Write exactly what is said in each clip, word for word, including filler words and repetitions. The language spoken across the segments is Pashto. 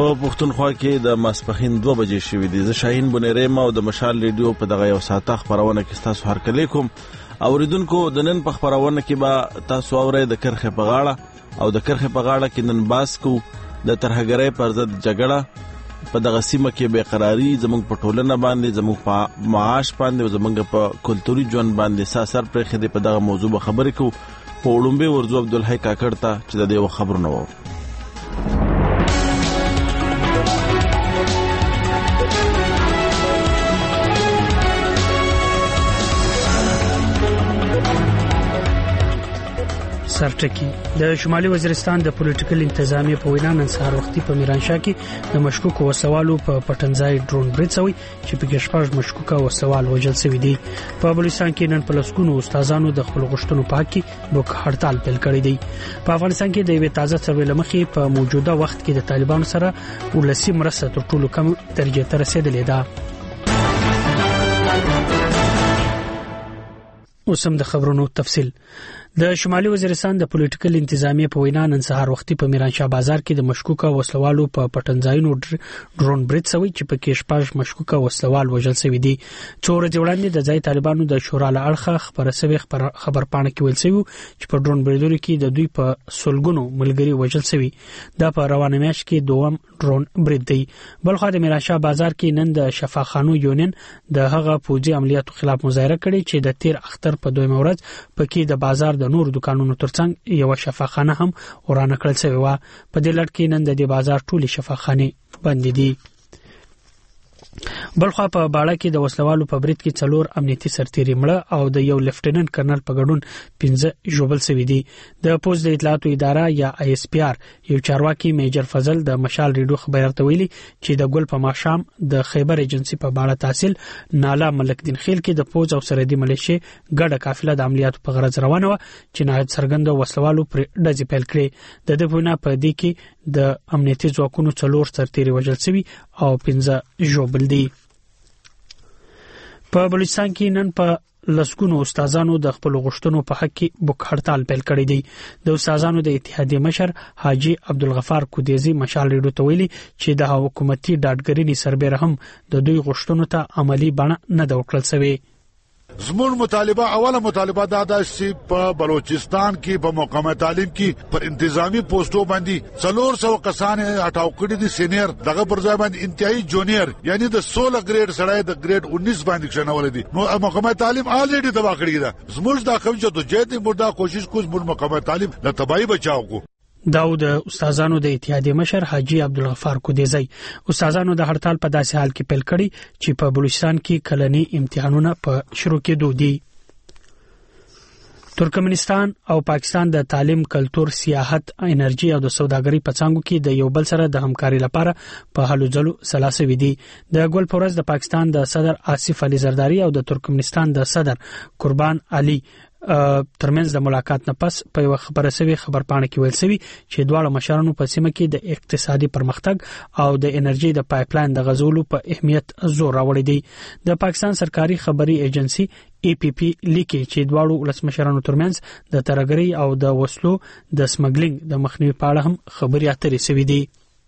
په پښتونخوا کې د ماسپښین دوه بجې شوې دي. زه شاهین بنيرم او د مشال ریډیو په دغه یو ساعته خبرونه کې تاسو هرکلی کوم. اوریدونکو د نن په خبرونه کې به تاسو اورئ د کرخه په غاړه او د کرخه په غاړه کې نن باس کو د ترهګرۍ پر ضد جګړه په دغه سیمه کې بے قراری زموږ په ټولنه باندې زموږ په معاش باندې زموږ په کلتوري ژوند باندې ساسر پر خدي په دغه موضوع خبرې کو. په وړومبه ورځو عبدالحی کاکړ ته چې د دې خبرونه وو. سرټکی د شمالي وزیرستان د پولیټیکل انتظامیه په وینا نن سهار وختي په میرانشاه کې د مشکوکو وسوالو په پټنځای ډرون برید شوی چې په کې شپږ مشکوکه وسوال وژل شوی دي. په بلوچستان کې نن په لسګونو استادانو د خپل غوښتنو په حق کې بوک هړتال پیل کړی دی. په افغانستان کې د یوې تازه سروې لمخې په موجوده وخت کې د طالبانو سره ولسی مرسته تر ټولو کم درجه ته رسیدلې ده. اوسم د خبرونو تفصیل. د شمالي وزیرستان د پولیټیکل انتظامیه په وینا نن سهار وختي په میرانشاه بازار کې د مشکوکه وسلوالو په پټنځایونو ډرون برید شوی چې په کې شپږ مشکوکه وسلوال وژل شوی دي. څو ورځې وړاندې د ځای طالبانو د شورا له اړخه خبره شوی خبر پاڼه کې ویل شوی چې په ډرون بریدونو کې د دوی په سلګونو ملګری وژل شوی. دا په روانه میاشت کې دوم ډرون برید دی. بلخو د میرانشاه بازار کې نن د شفاخانو یونین د هغه پوځي عملیاتو خلاف مظاهره کړې چې د تیر اختر په دویمه ورځ پکې د بازار د نور دکانونو ترڅنګ یو شفاخانه هم ورانه کړل شوی و. په دې لړ کې نن د دې بازار ټولي شفاخانه بند دي. بلخو په باړه کې د وسلوالو په برید کې څلور امنیتي سرتیري مړه او د یو لیفټیننټ کرنل په ګډون پنځه ژوبل شوي دي. د پوز د اطلاعاتو اداره یا آی اس پی آر یو چارواکي میجر فضل د مشال ریډیو خبرته ویلي چې د ګل په ماشام د خیبر ایجنسی په باړه تحصیل نالا ملک دین خیل کې د پوز او سرحدي ملیشي ګډه قافله د عملیاتو په غرض روانه و چې نهایت څرګند وسلوالو پر ډزې پیل کړې. د دې په نه په دې کې د امنیتي ځواکونو څلور سرتیري وژل شوي او پنځه ژوبل دي. په بلوچستان کې نن په لسګونو استادانو د خپل غوښتنو په حق کې بوک هړتال پیل کړی دی. د استادانو د اتحادیې مشر حاجی عبدالغفار کودیزی مشال ریډیو ته ویلي چې د حکومتي ډاډګرینې سربېره هم د دوی غوښتنو ته عملی بڼه نه دا وکړل شوی. زمون مطالبه اوله مطالبه دا ده چې په بلوچستان کې په محکمه تعلیم کې پر انتظامی پوسټو باندې څلور سو کسان هټاو کړي دي. سینیئر دغه پر ځای باندې انتهایی جونیئر یعنی د سولہ ګریډ سړی د ګریډ انیس باندې شنول دي. نو محکمه تعلیم الریډي تبا کړی ده. زموږ دا کوم چې د جدي مردا کوشش کوز مول محکمه تعلیم له تباہی بچاو کو. داود استادانو د اتحادیې مشر حاجی عبدالغفار کودیزی استادانو د هړتال په داسې حال کې پیل کړی چې په بلوچستان کې کلنی امتحانونه په شروع کېدو دي. ترکمنستان او پاکستان د تعلیم، کلتور، سیاحت، انرژي او د سوداګرۍ په څانګو کې د یو بل سره د همکارۍ لپاره په هلو ځلو سلاسوي دي. د ګل پورز د پاکستان د صدر آصف علي زرداری او د ترکمنستان د صدر قربان علي ترمنځ د ملاقات نه پس په یو خبره سوي خبر پاڼه کې ویل سوي چې دواړه مشرانو په سیمه کې د اقتصادي پرمختګ او د انرژي د پایپلاین د غزولو په اهمیت زور راوړی دی. د پاکستان سرکاري خبري ایجنسی ای پی پی لیکي چې دواړو ولسمشرانو ترمنځ د ترهګرۍ او د وسلو د سمګلینګ د مخنیوي په اړه هم خبري اترې سوي دي.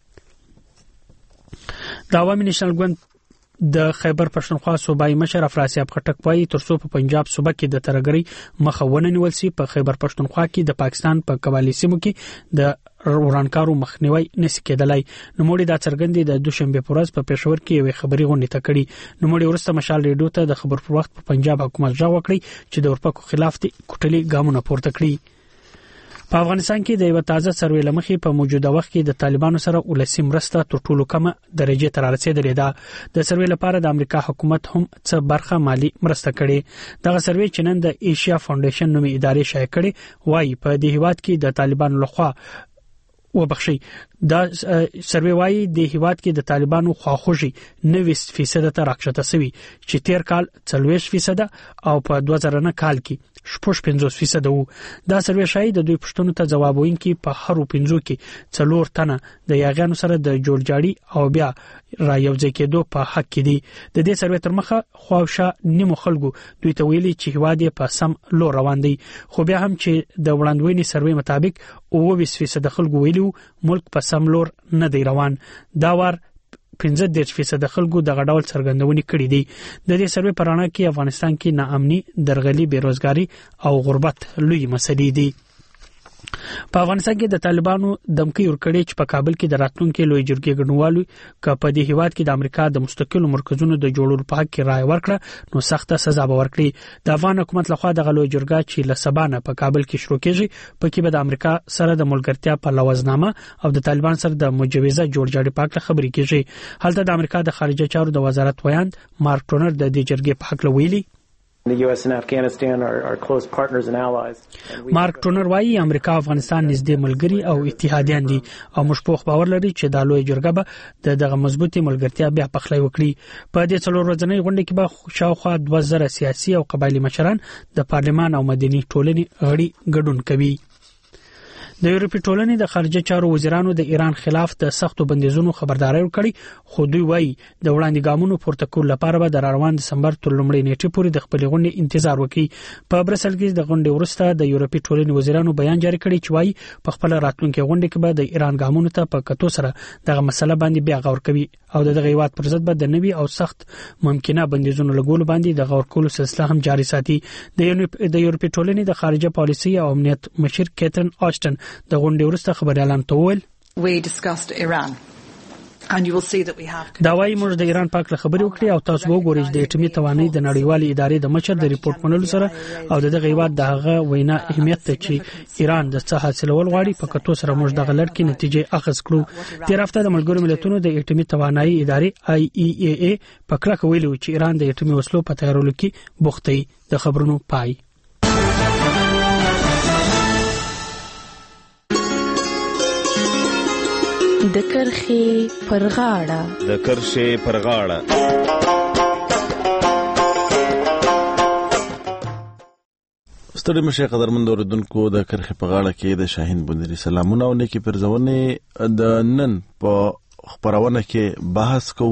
د عوامي نېشنل ګوند د خیبر پښتونخوا صوبایي مشر افراسیاب خټک وايي ترڅو په پنجاب صوبه کې د ترهګرۍ مخه ونه نیول شي په خیبر پښتونخوا کې د پاکستان په قبایلی سیمو کې د ورانکارو مخنیوي نشي کېدلای. نوموړي دا څرګندې د دوشنبه په ورځ په پېښور کې یو خبري غونډه کړې. نوموړي ورسته مشال ریډیو ته د خبر پر وخت په پنجاب حکومت ځا وکړي چې د اورپکو خلاف دي کوټلي ګامونه پورته کړي. په افغانستان کې د یو تازه سروې لمخې په موجوده وخت کې د طالبانو سره ولسی مرسته تر ټولو کمه درجه ته رسیدلې ده. د سروې لپاره د امریکا حکومت هم څه برخه مالی مرسته کړي. دغه سروې چې نن د ایشیا فاونډیشن نومي ادارې شایع کړي وایي په دې هیواد کې د طالبانو لخوا وبخشي دا سروې وایي د هیواد کې د طالبانو خواخوږي نوي فیصد ته راکښته شوی چې تیر کال څلوېښت فیصد او په دوه زره نه کال کې شپږ پنځوس فیصد وو. دا سروې شایي د دوی پښتنو ته جواب وینکي په هرو پنځو کې څلور تنه د یاغانو سره د جوړجاړي او بیا را یوځای کېدو په حق کې دي. د دې سروې تر مخه خواوشا نیمو خلکو دوی ته ویلي چې هیواد په سم لور روان دی، خو بیا هم چې د وړاندوینې سروې مطابق اووه فیصد خلکو ویلي کړیو ملک په سم لور نه دی روان. دا وار پنځه دېرش فیصد خلکو دغه ډول څرګندونې کړې دي. د دې سروې په رڼا کې افغانستان کې ناامني، درغلي، بیروزګاري او غربت لوی مسلې دي. په افغانستان کې د طالبانو دمکی ورکړې چې په کابل کې د راتلونکو لوی جرګې ګډونوالو ک په دې هیواد کې د امریکا د مستقلو مرکزونو د جوړولو په حق کې رائے ورکړه نو سخته سزا به ورکړي. د افغان حکومت لخوا د لوی جرګه چې له سبانه په کابل کې شروع کیږي په کې به د امریکا سره د ملګرتیا په لوازنامه او د طالبان سره د مجوزه جوړجاړي په اړه خبرې کیږي. هلته د امریکا د خارجه چارو د وزارت ویاند مارک ټونر د دې جرګې په حق ویلي. The U S and Afghanistan are, are close partners and allies. مارک ټونر وايي امریکا او افغانستان نږدې ملګري او اتحادیان دي او موږ په باور لري چې د لوی جرګه به د دغه مضبوطی ملګرتیا بیا پخلی وکړي. په دې څلور ورځې غونډه کې به شاوخوا دوه زره سیاسي او قبایلی مشران د پارلمان او مدني ټولنې غړي ګډون کوي. د یورپی ټولنې د خارجه چارو وزیرانو د ایران خلاف د سختو بندیزونو خبرداري ورکړي، خو دوی وايي د وړاندې ګامونو پورته کول لپاره به د روان دسمبر تر لومړۍ نیټې پورې د خپل غونډې انتظار وکړي. په برسل کې د غونډې وروسته د یورپی ټولنې وزیرانو بیان جاری کړی چې وايي په خپل راتلونکي غونډه کې به د ایران ګامونو ته په کتو سره دغه مسله باندې بیا غور کوي او دغه هیواد پر ضد به د نوي او سخت ممکنه بندیزونو لګول باندې د غور کولو سلسله هم جاری ساتي. د یورپی ټولنې د خارجه پالیسي او امنیت مشر کیترین آشټن د غونډې وروسته خبريالان ته وویل we discussed Iran and you will see that we have دا وايي موږ د ایران په اړه خبرې وکړې او تاسو وګورئ د اټومي توانایي د نړیوالې ادارې د مشر د ریپورت منلو سره او دغه هیواد دغه وینا اهمیت ته چې ایران د څه حاصلول غواړي په کتو سره موږ دغه لړ کې نتیجې اخذ کړو. تیر هفته د ملګرو ملتونو د اټومي توانایي ادارې آی ای ای ای په کړه ویلي چې ایران د اټومي وسلو په تیارولو کې بوخت دی. د خبرونو پای. د کرخي پرغاړه د کرخي پرغاړه ستړي مشه قدرمن اوریدونکو د کرخي پرغاړه کې د شاهین بندري سلامونه او نیکی پرځونه د نن په خبرونه کې بحث کو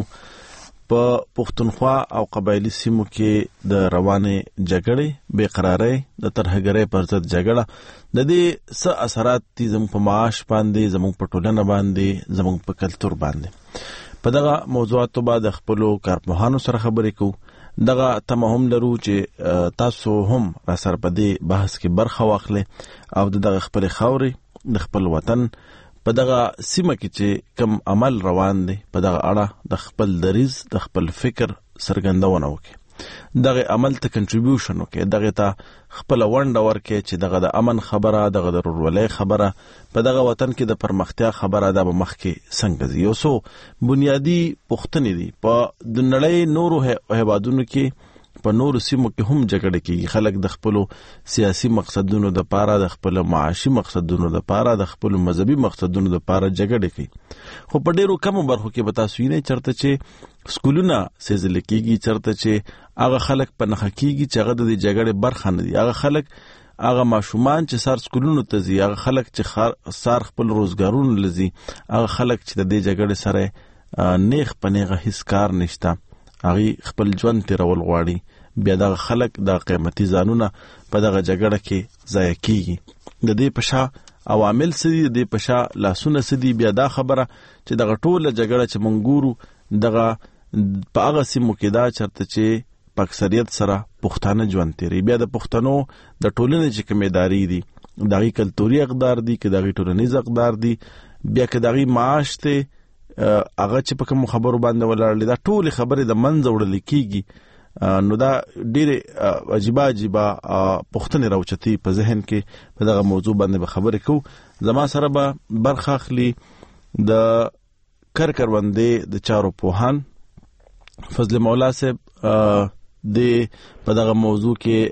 په پښتونخوا او قبایلی سیمو کې د روانه جګړې بے قراری د ترهګرۍ پر ضد جګړه د دې څه اثرات دي زموږ په معاش باندې، زموږ په ټولنه باندې، زموږ په کلچر باندې. په دغه موضوعاتو باندې خپل کارپوهانو سره خبرې کوو. دغه تمه هم لرو چې تاسو هم را سره په دې بحث کې برخه واخلئ او دغه خپل خاورې د خپل وطن په دغه سیمه کې چې کم عمل روان دي په دغه اړه د خپل دریز د خپل فکر سرګندونه وکړي، دغه عمل ته کنټریبیوشن وکړي، دغه ته خپل ونډه ورکړي چې دغه د امن خبره، دغه د ورولۍ خبره، په دغه وطن کې د پرمختیا خبره د مخ کې څنګه دي. یو څو بنیادی پوښتنې دي. په د نړۍ نورو هیوادونو کې په نورو سیمو کې هم جګړه کیږي. خلک د خپل سیاسي مقصدونو د پاره، د خپل معاشي مقصدونو د پاره، د خپل مذهبي مقصدونو د پاره جګړه کوي. خو په ډیرو کمو برخو کې به تاسو یې چرته چې سکولونه سېزل کیږي، چرته چې هغه خلک په نخښه کیږي چې هغه د جګړې برخه نه دي. هغه خلک، هغه ماشومان چې سار سکولونو ته ځي، هغه خلک چې سار خپل روزګارونه لزي، هغه خلک چې د دې جګړې سره نیغ پنیغه هیڅ کار نشته، هغه خپل ژوند تیرول غواړي. بیا دغه خلک د قیمتي ځانونه په دغه جګړه کې ضایع کیږي. د دې پشا عوامل سدي، د دې پشا لاسونه سدي. بیا دا خبره چې دغه ټوله جګړه چې مونږ ګورو دغه په هغه سیمو کې دا چرته چې په اکثریت سره پښتانه ژوند تیري. بیا د پښتنو د ټولنې چې کومېداري دي، دغه کلتوري اقدار دي، که دغه ټولنیز اقدار دي، بیا که دغه معاش ته هغه چې په کوم خبرو باندې ولاړ دا ټول خبرې د منځ وړل کیږي. نو دا ډېر عجیب عجیب پوښتنې راوچتي په ذهن کې. په دغه موضوع باندې به خبرې کوو. زما سره به برخه اخلي د کر کروندې د چارو پوهان فضل مولا صاحب. د په دغه موضوع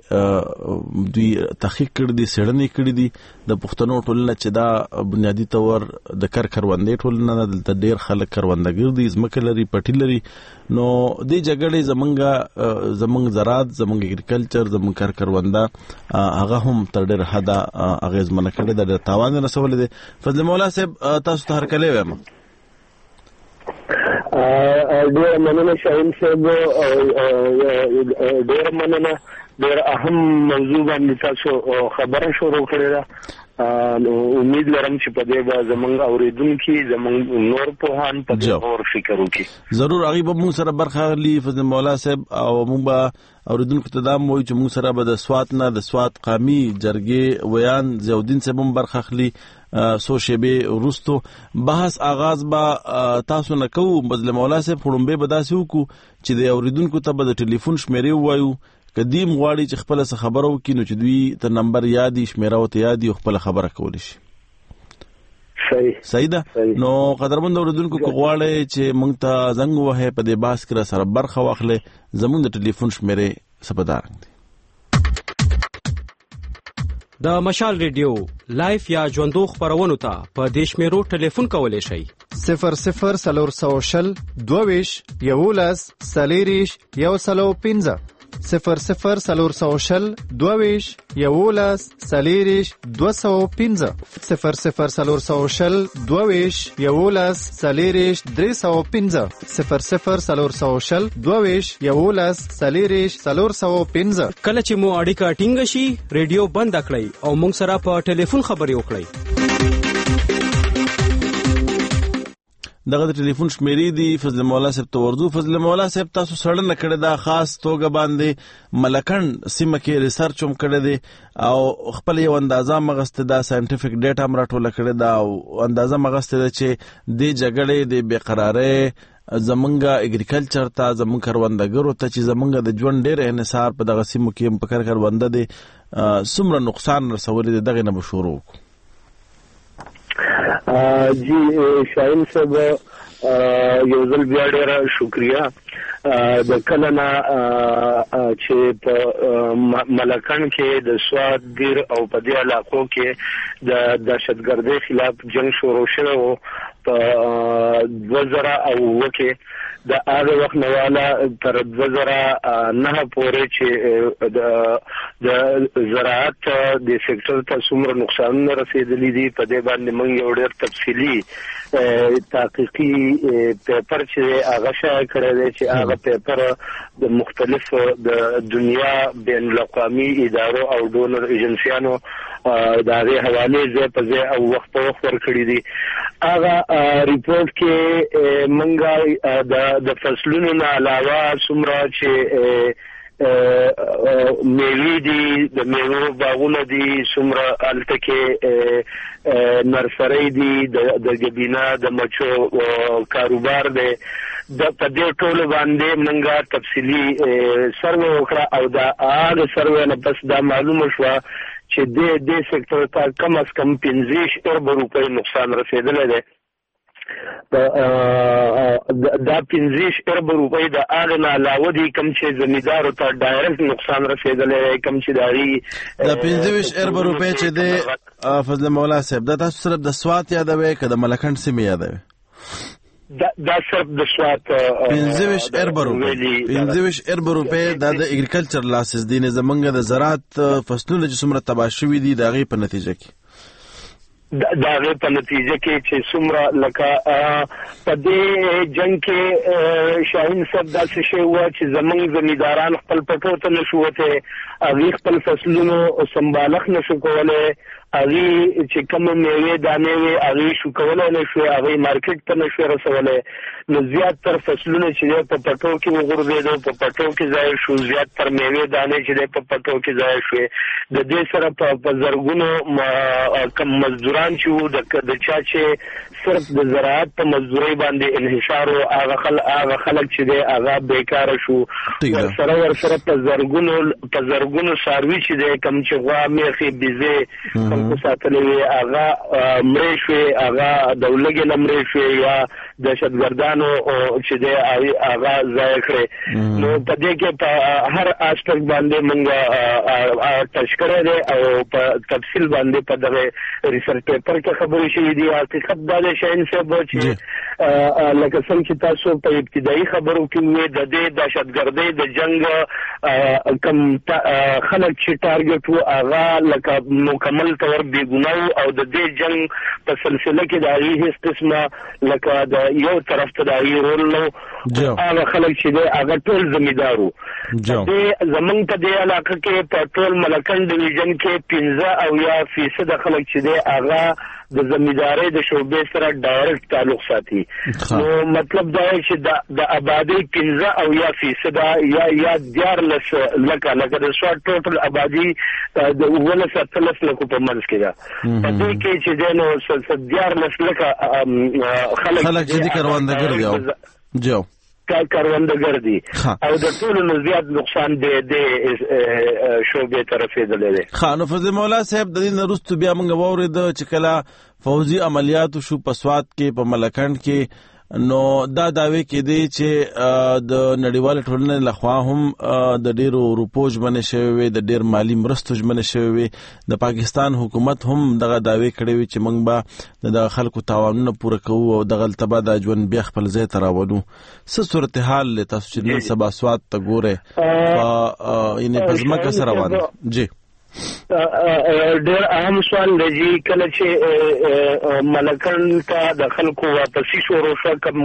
کې دوی تحقیق کړی دي، څېړنې کړې دي د پښتنو ټولنه چې دا بنیادی تور د کر کروندې ټولنه ده. دلته ډېر خلک کروندګر دي، ځمکه لري، پټي لري. نو دې جګړې زمونږ زمونږ زراعت، زمونږ اګریکلچر، زمونږ کر کرونده هغه هم تر ډېر حده اغېزمنه کړې ده، ډېر تاوان یې رسولی دی. فضل مولا صاحب تاسو ته هرکلی وایم. ډېر مننه شاهین صاحب، ډېر مننه ډېر اهم موضوع باندې تاسو خبره شروع کړې ده. نو امید لرم چې په دې به زمونږ اوریدونکي زمونږ نور پوهان په دې اور فکر وکړي. ضرور هغه به موږ سره برخه اخلي فضل مولا صاحب او موږ به اوریدونکو ته دا وایو چې موږ سره به د سوات نه د سوات قامي جرګې ویان ضیاءالدین صاحب هم برخه اخلي. سو شیبه وروستو بحث آغاز به تاسو نه کوو. فضل مولا صاحب خړمبه به داسې وکړو چې د اوریدونکو ته به د ټلیفون شمیرې ووایو قدیم غواړي چې خپل څه خبرو کې نو چې دوی ته نمبر یادي شمیره او ته یادي خپل خبره کولی شي. صحیح صحیح ده. نو قدرمن اوریدونکو کو غواړي چې مونږ ته زنګ وهه په دې باس کې سره برخه واخلې زموږ د ټلیفون شمیره سپدار دي. د مشال ریډیو لایف یا ژوندو خبرونو ته په دیش میرو ټلیفون کولای شئ صفر صفر سلور سوشل دوویش یولس سلیریش یو سلو پنځه صفر صفر سلور سوشل دوویش یولس سلیریش دو سو پنځه صفر صفر سلور سوشل دوویش یولس سلیریش درې سو پنځه صفر صفر سلور سوشل دوویش یولس سلیریش سلور سو پنځه. کله چې مو اړیکه ټینګ شي ریډیو بند کړئ او موږ سره په ټلیفون خبرې وکړئ. دغه د ټلیفون شمیرې دی فضل مولا صاحب ته ورځو. فضل مولا صاحب تاسو سړنه کړې دا خاص توګه باندې ملکند سیمه کې ریسرچ هم کړی دی او خپل یو اندازه مغسته دا ساينټیفیک ډیټا هم راټوله کړې دا او اندازه مغسته ده چې د جګړې د بیقرارۍ زمونږه اګریکلچر ته زمونږ کروندګرو ته چې زمونږ د ژوند ډېر انحصار په دغه سیمو کې هم په کار کرونده دی څومره نقصان رسولی دی دغه نه به شروع وکړو. جی شاهین صاحب یو ځل بیا ډېره شکریه د کله نه چې په ملکند کې د سوات ګیر او په دې علاقو کې د دهشتګردۍ خلاف جنگ شروع شوی و په دوه زره او اووه کې د هغه وخت نه واله تر دوه زره نهه پورې چې د زراعت د سکتور ته څومره نقصانونه رسېدلي دي په دې باندې موږ یو ډېر تفصیلي تحقیقي پیپر چې هغه شایع کړی دی چې هغه پیپر د مختلفو د دنیا بین الاقوامي ادارو او ډونر ایجنسیانو د هغې حوالې ځای په ځای او وخت په وخت ورکړي دي. هغه ریپورټ کې موږ د فصلونو نه علاوه څومره چې میوې دي د میوو باغونه دي څومره هلته کې نرسرۍ دي د ګبینا د مچو کاروبار دی د په دې ټولو باندې موږ تفصیلي سروې وکړه او د هغه سروې نه پس دا معلومه شوه چې د دې سکتور ته کم از کم پنځه ارب روپۍ نقصان رسېدلی دی. دا پنځه ارب روپۍ د هغه نه علاوه دي کوم چې زمیندارو ته ډایرکټ نقصان رسېدلی دی کوم چې د هغې د پنځه ارب روپۍ چې دی فضل مولا صاحب دا تاسو صرف د سوات یادوئ که د ملکند سیمې یادوئ؟ دا صرف د سوات پنځه ارب روپۍ پنځه ارب روپۍ دا د اګریکلچر لاسز دي نه زمونږ د زراعت فصلونه چې څومره تباه شوي دي د هغې په نتیجه کې د هغې په نتیجه کې چې څومره لکه په دې جنګ کې شاهین صاحب داسې شی وه چې زموږ زمینداران خپل پټو ته نه شو وتی هغې خپل فصلونو سمبالښت نه شو کولی هغې چې کومه میوې دانې وې هغې شو کولی نه شوې هغې مارکیټ ته نه شوې رسولی نو زیات تر فصلونه چې دی په پټو کې وغورځېدو په پټو کې ضایع شو زیات تر میوې دانې چې دی په پټو کې ضایع شوې د دې سره په زرګونو کم مزدوران چې وو د چا چې صرف د زراعت په مزدورۍ باندې انحصار و هغه خلک چې دی هغه بیکاره شو ورسره ورسره په زرګونو په زرګونو څاروي چې دی کوم چې غوا میخې بیزې خلکو ساتلې وې هغه مړې شوې هغه د ولږې نه مړې شوې یا دهشتګردانو چې دی هغه ضایع کړې نو په دې کې په هر اسپیکټ باندې موږ ټچ کړی دی او په تفصیل باندې په دغه ریسرچ پیپر کې خبرې شوي دي حقیقت دا دی شاهین صاحب چې لکه څنګه چې تاسو په ابتدایي خبرو کې وې د دې دهشتګردۍ د جنګ کوم خلک چې ټارګټ وو هغه لکه مکمل طور بې ګناه او د دې جنګ په سلسله کې د هغې هېڅ قسمه لکه د یو طرف ته د رول نو هغه خلک چې دی هغه ټول ځمیدارو د زمونږ په دې علاقه کې په ټول ملکن ډیویژن کې پنځه او یا فیصد خلک چې دی هغه د زمیندارۍ د شعبې سره ډایرکټ تعلق ساتي نو مطلب دا دی چې د آبادی پنځه او یا فیصد یا یا دیارلس لکه لکه د سواد ټوټل آبادی د اوولس اتلس لکو په منځ کې ده په دې کې چې دی نو دیارلس لکه خلک خلک چې دي کروندګر دي او جو کروندګر دي او د ټولو نه زیات نقصان دی د شعبې ته رسېدلی دی. ښه نو فضل مولا صاحب د دې نه وروسته بیا موږ واورېده چې کله فوځي عملیاتو شو په سوات کې په ملکنډ کې نو دا دعوی کېدی چې د نړیوال ټولنې لخوا هم د ډیرو روپو ژمنې شوی وي د ډیر مالی مرستو ژمنې شوی وي د پاکستان حکومت هم دغه دعوی کړی وي چې موږ به د خلکو تاوانونه پوره کوو او دغه تبا د ژوند بیا خپل ځای ته راولو. څه صورتحال له تاسو چې نن سبا سوات ته ګورئ په یعنې په ځمکه څه روان دی؟ جی ډېر اهم سوال دی کله چې ملکنډ ته د خلکو واپسي شروع شوه کوم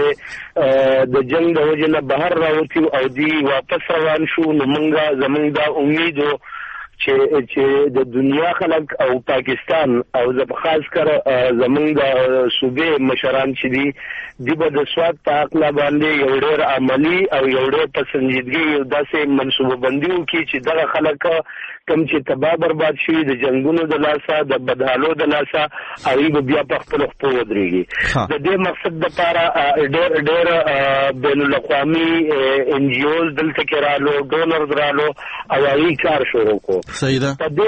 چې د جنګ د وجې نه بهر راوتي او دوی واپس روان شو نو موږ زموږ دا امید و چې چې د دنیا خلک او پاکستان او د خاص کر زموږ د صوبې مشران چې دي دی به د سواد په حقله باندې یو ډېر عملي او یو ډېر په سنجیدګي یو داسې منصوبه بندي وکړي چې دغه خلک کم چې تباہ برباد شي د جنگونو د لاسه د بدحالو د لاسه هغوی به بیا په خپلو خپو ودرېږي. د دې مقصد دپاره ډېر ډېر بین الاقوامي ان جي اوز دلته کې رالو ډونرز رالو او هغوی کار شروع کړو. صحیح ده. په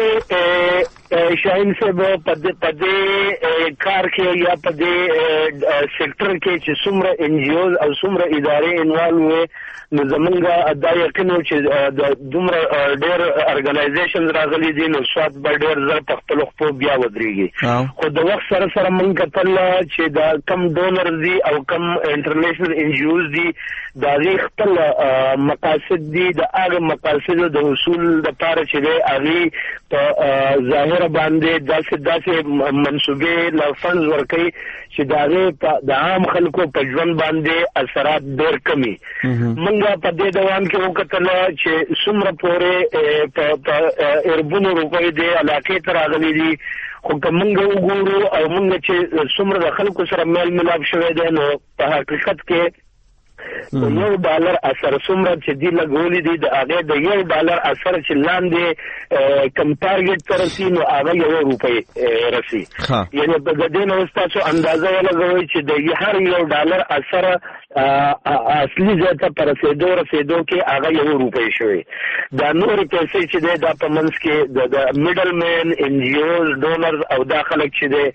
دې شاهین صاحب په دې کار کې یا په دې سیکټر کې چې څومره ان جي اوز او څومره ادارې انوالو وې نو زمونږ دا یقین و چې د دومره ډېر ارګنایزیشنز راغلي دي نو سوات به ډېر زر په خپلو خپو بیا ودرېږي. خو د وخت سره سره موږ کتل چې دا کم ډونرز دي او کم انټرنیشنل ان جي اوز دي د هغې خپل مقاصد دي د هغه مقاصدو د حصول دپاره چې دی هغې په ظاهره باندې داسې داسې منصوبې له فنډز ورکوي چې د هغې د عام خلکو په ژوند باندې اثرات ډېر کمي. موږ په دې دوام کې وکتل چې څومره پورې په اربونو روپۍ دې علاقې ته راغلي دي خو که موږ وګورو او موږ چې څومره د خلکو سره میل ملاپ شوی دی نو په حقیقت کې یو ډالر اثر څومره چې دی لګولي دي د هغې د یو ډالر اثر چې لاندې کم ټارګېټ ته رسي نو هغه یوه روپۍ رسي. یعنې د دې نه اوس تاسو اندازه ولګوئ چې د هر یو ډالر اثر اصلي ځای ته په رسېدو رسېدو کې هغه یوه روپۍ شوې. دا نورې پیسې چې دی دا په منځ کې د میډل مین ان جي اوز ډونرز او دا خلک چې دی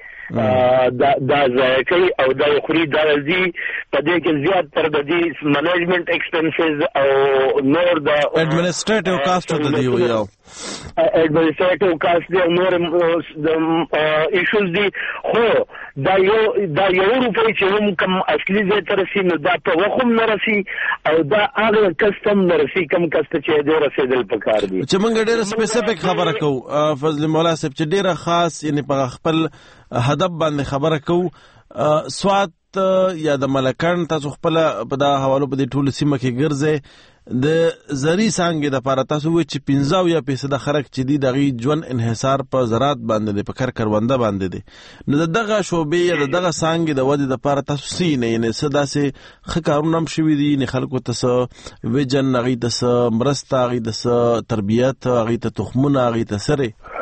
دا ضایع کوي او دا یې خوري دا راځي په دې کې زیات تر د دې منیجمنټ ایکسپنسز او نور د ایڈمنسټریټیو کاسټ د دی یو ایڈمنسټریټیو کاسټ دی او نور د ایشوز دي خو دا یو دا یو روپۍ چې هم کم اصلي ځای ته رسي نو دا په وخت هم نه رسي او دا هغه کس ته هم نه رسي کم کس ته چې دی رسېدل پکار دي. چې موږ ډېره سپیسیفیک خبره کوو فضل مولا صاحب چې ډېره خاص یعنې په خپل هدف باندې خبره کوو سوات یا د ملکنډ تاسو خپل په دا حوالو په دې ټولو سیمه کې ګرځئ د زرعي څانګې دپاره تاسو ووایئ چې پنځه اویا فیصده خلک چې دي د هغوی ژوند انحصار په زراعت باندې دی په کر کرونده باندې دی نو د دغه شعبې یا د دغه څانګې د ودې دپاره تاسو څه یې یعنې څه داسې ښه کارونه هم شوي دي یعنې خلکو ته څه ویژن هغوی ته څه مرسته هغوی ته څه تربیت هغوی ته تخمونه هغوی ته سرې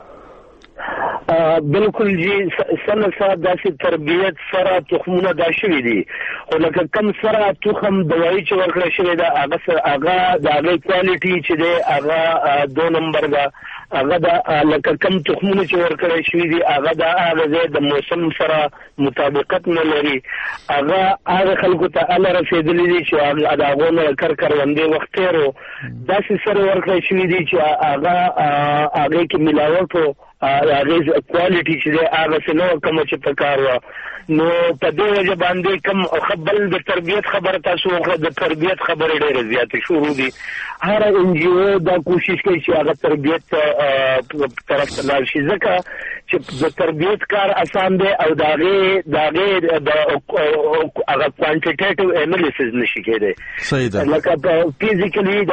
بالکل جی سره سره داسې تربیت سره تخمونه دا شوي دي خو لکه کم سره تخم دوایي چې ورکړی شوی ده هغه هغه د هغې کوالټي چې دی هغه دو نمبر ده هغه د لکه کم تخمونه چې ورکړی شوي دي هغه د هغه ځای د موسم سره مطابقت نه لري هغه هغه خلکو ته هله رسېدلي دي چې د هغو نه کر کروندې وخت تېر و داسې سره ورکړی شوي دي چې هغه هغې کې ملاوټ و هغې کوالټي چې دی هغسې نه وه کومه چې په کار وه نو په دې وجه باندې کوم بل د تربیت خبره تاسو وکړه د تربیت خبرې ډېرې زیاتې شروع دي هره ان جي او دا کوشش کوي چې هغه تربیت طرف ته لاړ شي ځکه چې د تربیت کار آسان دی او د هغې د هغې د هغه کوانټیټیټیو انالیسز نشي کېدی صحیح ده لکه فزیکلي د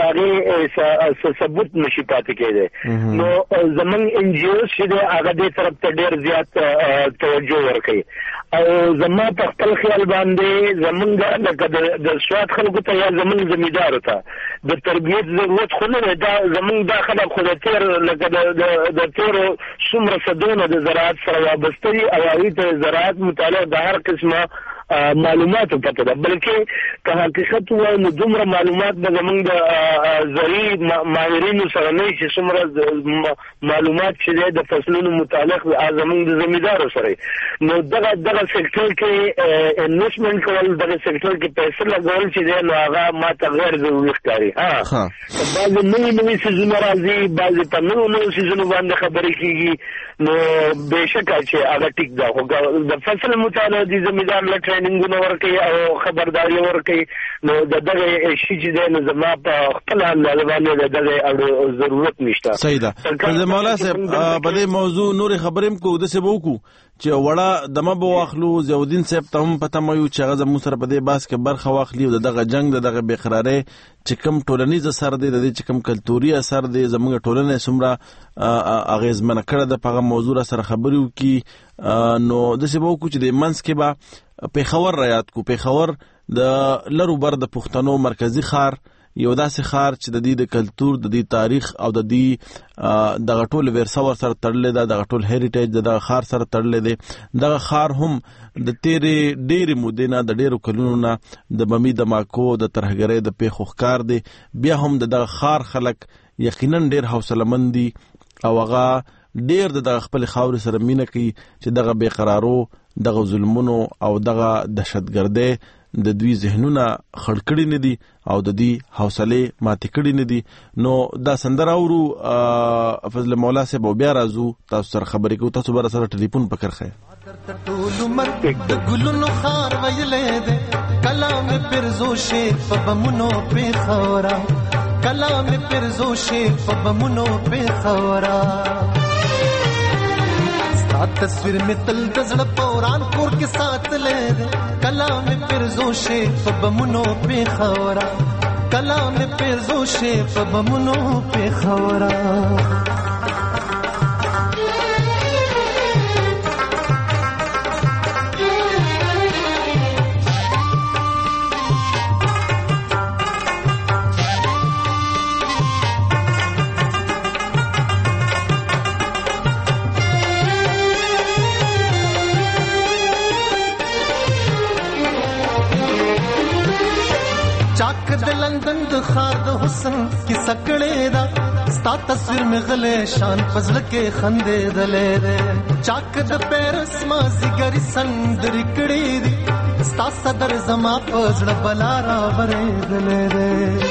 هغې ثبوت نشي پاتې کېدی نو زمونږ ان جی اوز چې دی هغه دې طرف ته ډېر زیات توجه ورکوي او زما په خپل خیال باندې زمونږ لکه د سوات خلکو ته یا زمونږ زمیندارو ته د تربیت ضرورت خو نه دی دا زمونږ دا خلک خو د تېر لکه د تېرو څومره صدونه د زراعت سره وابسته دي او هغوی ته زراعت متعلق د هر قسمه معلوماتو پته ده بلکې که حقیقت ووایو نو دومره معلومات به زمونږ د زرعي ماهرینو سره نه وي چې څومره معلومات چې دی د فصلونو متعلق زمونږ د زمیندارو سره نو دغه دغه سیکټر کې انویسټمنټ کول دغه سیکټر کې پیسې لګول چې دی نو هغه ما ته غیر ضروري ښکاري ها بعضې نوي نوي څیزونه راځي بعضې په نوو نوو څیزونو باندې خبرې کېږي نو بېشکه چې هغه ټیک ده خو د فصل متعلق د زمیندار له ټریننګونه ورکوي او خبرداری ورکوي نو د دغه شي چې دی نو زما په خپل اندازه باندې د دغه ضرورت نشته صحیح ده مولا صاحب په دې موضوع نورې خبرې هم کوو داسې به وکړو چې وړه دمه به واخلو ضیاءالدین صاحب ته هم پته مه وي چې هغه زموږ سره په دې بحث کې برخه واخلي او د دغه جنګ د دغه بېقرارۍ چې کوم ټولنیز اثر دی د دې چې کوم کلتوري اثر دی زموږ ټولنه څومره اغېزمنه کړې ده په هغه موضوع سره خبرې وکړي نو داسې به وکړو چې د منځ کې به پېښور را یاد کړو پېښور د لرو بر د پښتنو مرکزي ښار یو داسې ښار چې د دې د کلتور د دې تاریخ او د دې دغه ټول ورثه ورسره تړلې ده دغه ټول هیریټیج د دغه ښار سره تړلې دی دغه ښار هم د تیرې ډېرې مودې نه د ډېرو کلونو نه د بمي دماکو د ترهګرۍ د پیښو ښکار دی بیا هم د دغه ښار خلک یقینا ډېر حوصلهمند دي او هغه ډېر د دغه خپلې خاورې سره مینه کوي چې دغه بېقرارو دغه ظلمونو او دغه دهشتګردۍ د دوی ذهنونه خړ کړي نه دي او د دې حوصلې ماتې کړي نه دي نو دا سندره اورو فضل مولا صاحب او بیا راځو تاسو سره خبرې کوو تاسو به سره ټلیفون پکړ خې ټول عمر د ګلونو خار ویلې ده کلام پرزو شي په بمونو په خورا کلام پرزو شي په بمونو په خورا تصویر میں تل دزڑ پوران کور کے ساتھ لے دے کلام پرزو شے بمنو پہ خورا کلام پرزو شے بمنو پہ خورا لندن د خار د حسن کی سکړې دا ستا تصویر میں غلے شان فضل کې خندې دلې دے چاک د پیرس ما زګری سندري کړې دي ستا صدر زما پزړ بلارا ورې دلې دے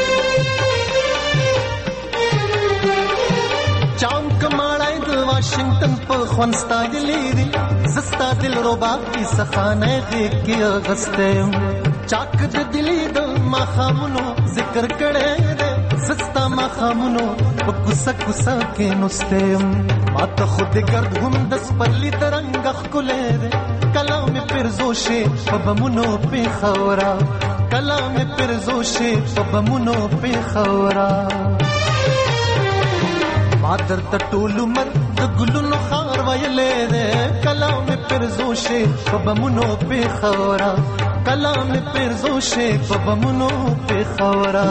چام کماړای د واشنگټن په خونستا دلې دي زستا دل ربا کی سخانه دې کې غسته چاک د دلی د مخامونو ذکر کړه دې سستا مخامونو په کوسه کوسه کې نوستم ماته خود ګرد هم د سپرلی ترنګ خلې دې کلام پرزو شي په بمونو په خورا کلام پرزو شي په بمونو په خورا مادر ته ټول عمر د ګلونو خار ویلې دې کلام پرزو شي په بمونو په خورا کلام پرزو شے بمنو پہ خورا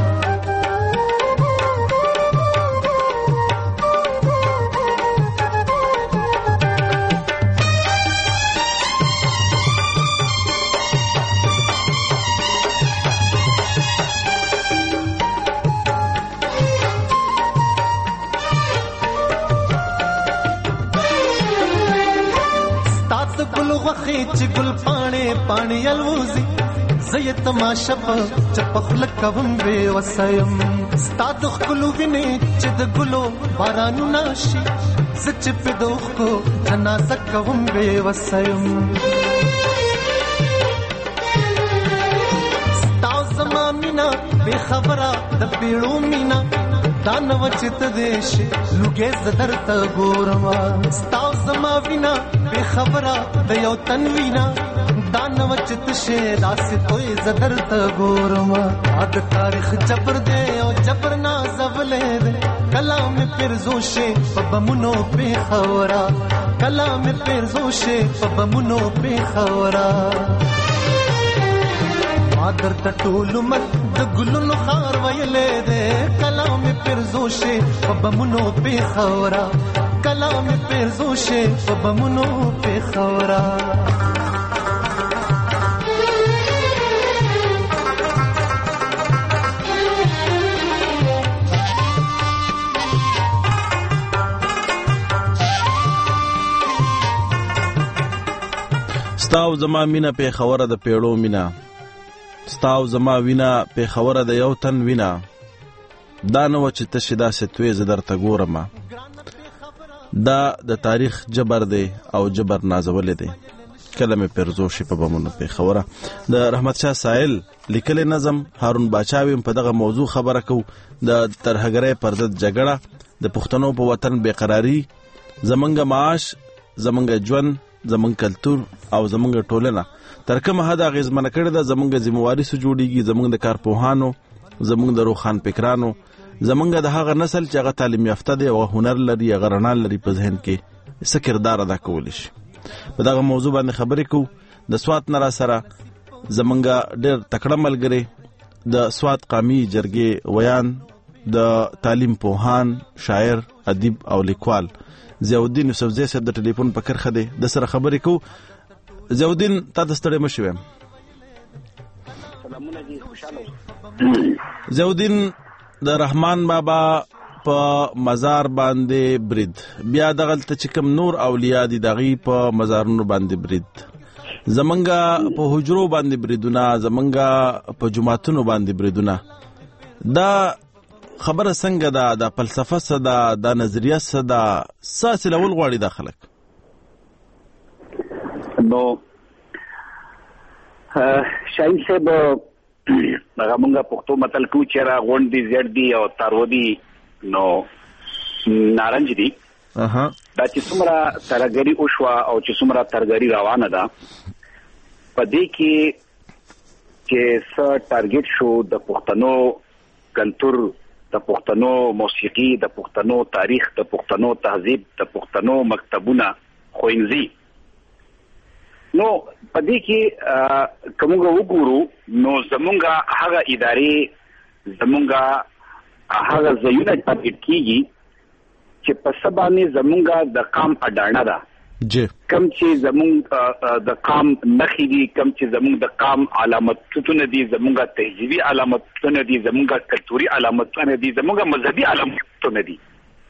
ستات گل وخی چ گل پانے پانی الوزی زی تماشا چپ خلق کوم بے وسیم ستاد خلو ویني چې د ګلو بارانو ناشي سچ په دوخ کو جنازه کوم بے وسیم ستا زما مینا بے خبره د پیړو مینا دانو چت دیش لوګې زدر ته ګورما ستاو زما وینا به خبره د یو تنوینا دانو چت شه داس کوئی زدر ته ګورما اد تاریخ جبر دے او جبر نا زولې دے کلام پرزوشه پبمنو په خورا کلام پرزوشه پبمنو په خورا مادر ټټول مت د ګلونو خار ویلې دے کلام پرزوشه پبمنو په خورا کلام پرزوشه پبمنو په خورا ستاو زما مینا په خوره د پیړو مینا ستاو زما وینا په خوره د یو تن وینا دا نو چې تشدا ستوي زدر ته ګورم دا د تاریخ جبر دی او جبر نازول دی کلمه پرزو شي په بمونو په خوره د رحمت شاه سائل لیکل نظم هارون باچاوي په دغه موضوع خبره کو د ترهګرۍ پر ضد جګړه د پښتنو په وطن بیقراری زمنګ معاش زمنګ ژوند زمنګ کلتور او زمنګ ټولنه تر کومه حد غیزمنه کړی دا زمنګ ذمہواری سو جوړیږي زمنګ د کارپوهانو زمنګ د روخان فکرانو زمنګ د هغه نسل چې هغه تعلیم یافته دی او هنر لري هغه رڼا لري په ذهن کې څه کردار ادا کولی شي په دغه موضوع باندې خبرې کوو د سوات نه را سره زمنګ ډېر تکړه ملګری د سوات قومي جرګې ویان د تعلیم پوهان شاعر ادیب او لیکوال ضیاءالدین یوسفزی صاحب د ټلیفون په کرخه دی د سره خبرې کوو ضیاءالدین تا د ستړي مشي ویم سلامونه دي خوشاله ضیاءالدین د رحمان بابا په مزار باندې برید بیا دغلته چې کوم نور اولیاء دي دغه په مزارونو باندې برید زمنګا په حجرو باندې بریدونه زمنګا په جمعتونو باندې بریدونه دا خبره څنګه ده د فلسفه څه ده د نظریه څه ده ساسې لول غواړي دا خلک نو شاهین صاحب هغه مونږه پښتو متل کو چې را غونډې زړ دي او تارودي نو نارنج دي اها دا چې څومره ترګری او شوا او چې څومره ترګری روانه ده په دې کې چې څه ټارګټ شو د پښتنو کلتور د پښتنو موسیقي د پښتنو تاریخ د پښتنو تهذیب د پښتنو مکتبونه خوینځي نو په دې کې کومه وګورو نو زمونږه هغه ادارې زمونږه هغه ځایونه ټارګټ کیږي چې په سبانه زمونږه د قام اډانه ده جی کم چې زمونږ د قام نخې دي کم چې زمونږ د قام علامتونه دي زمونږه تهذیبي علامتونه دي زمونږه کلتوري علامتونه دي زمونږه مذهبي علامتونه دي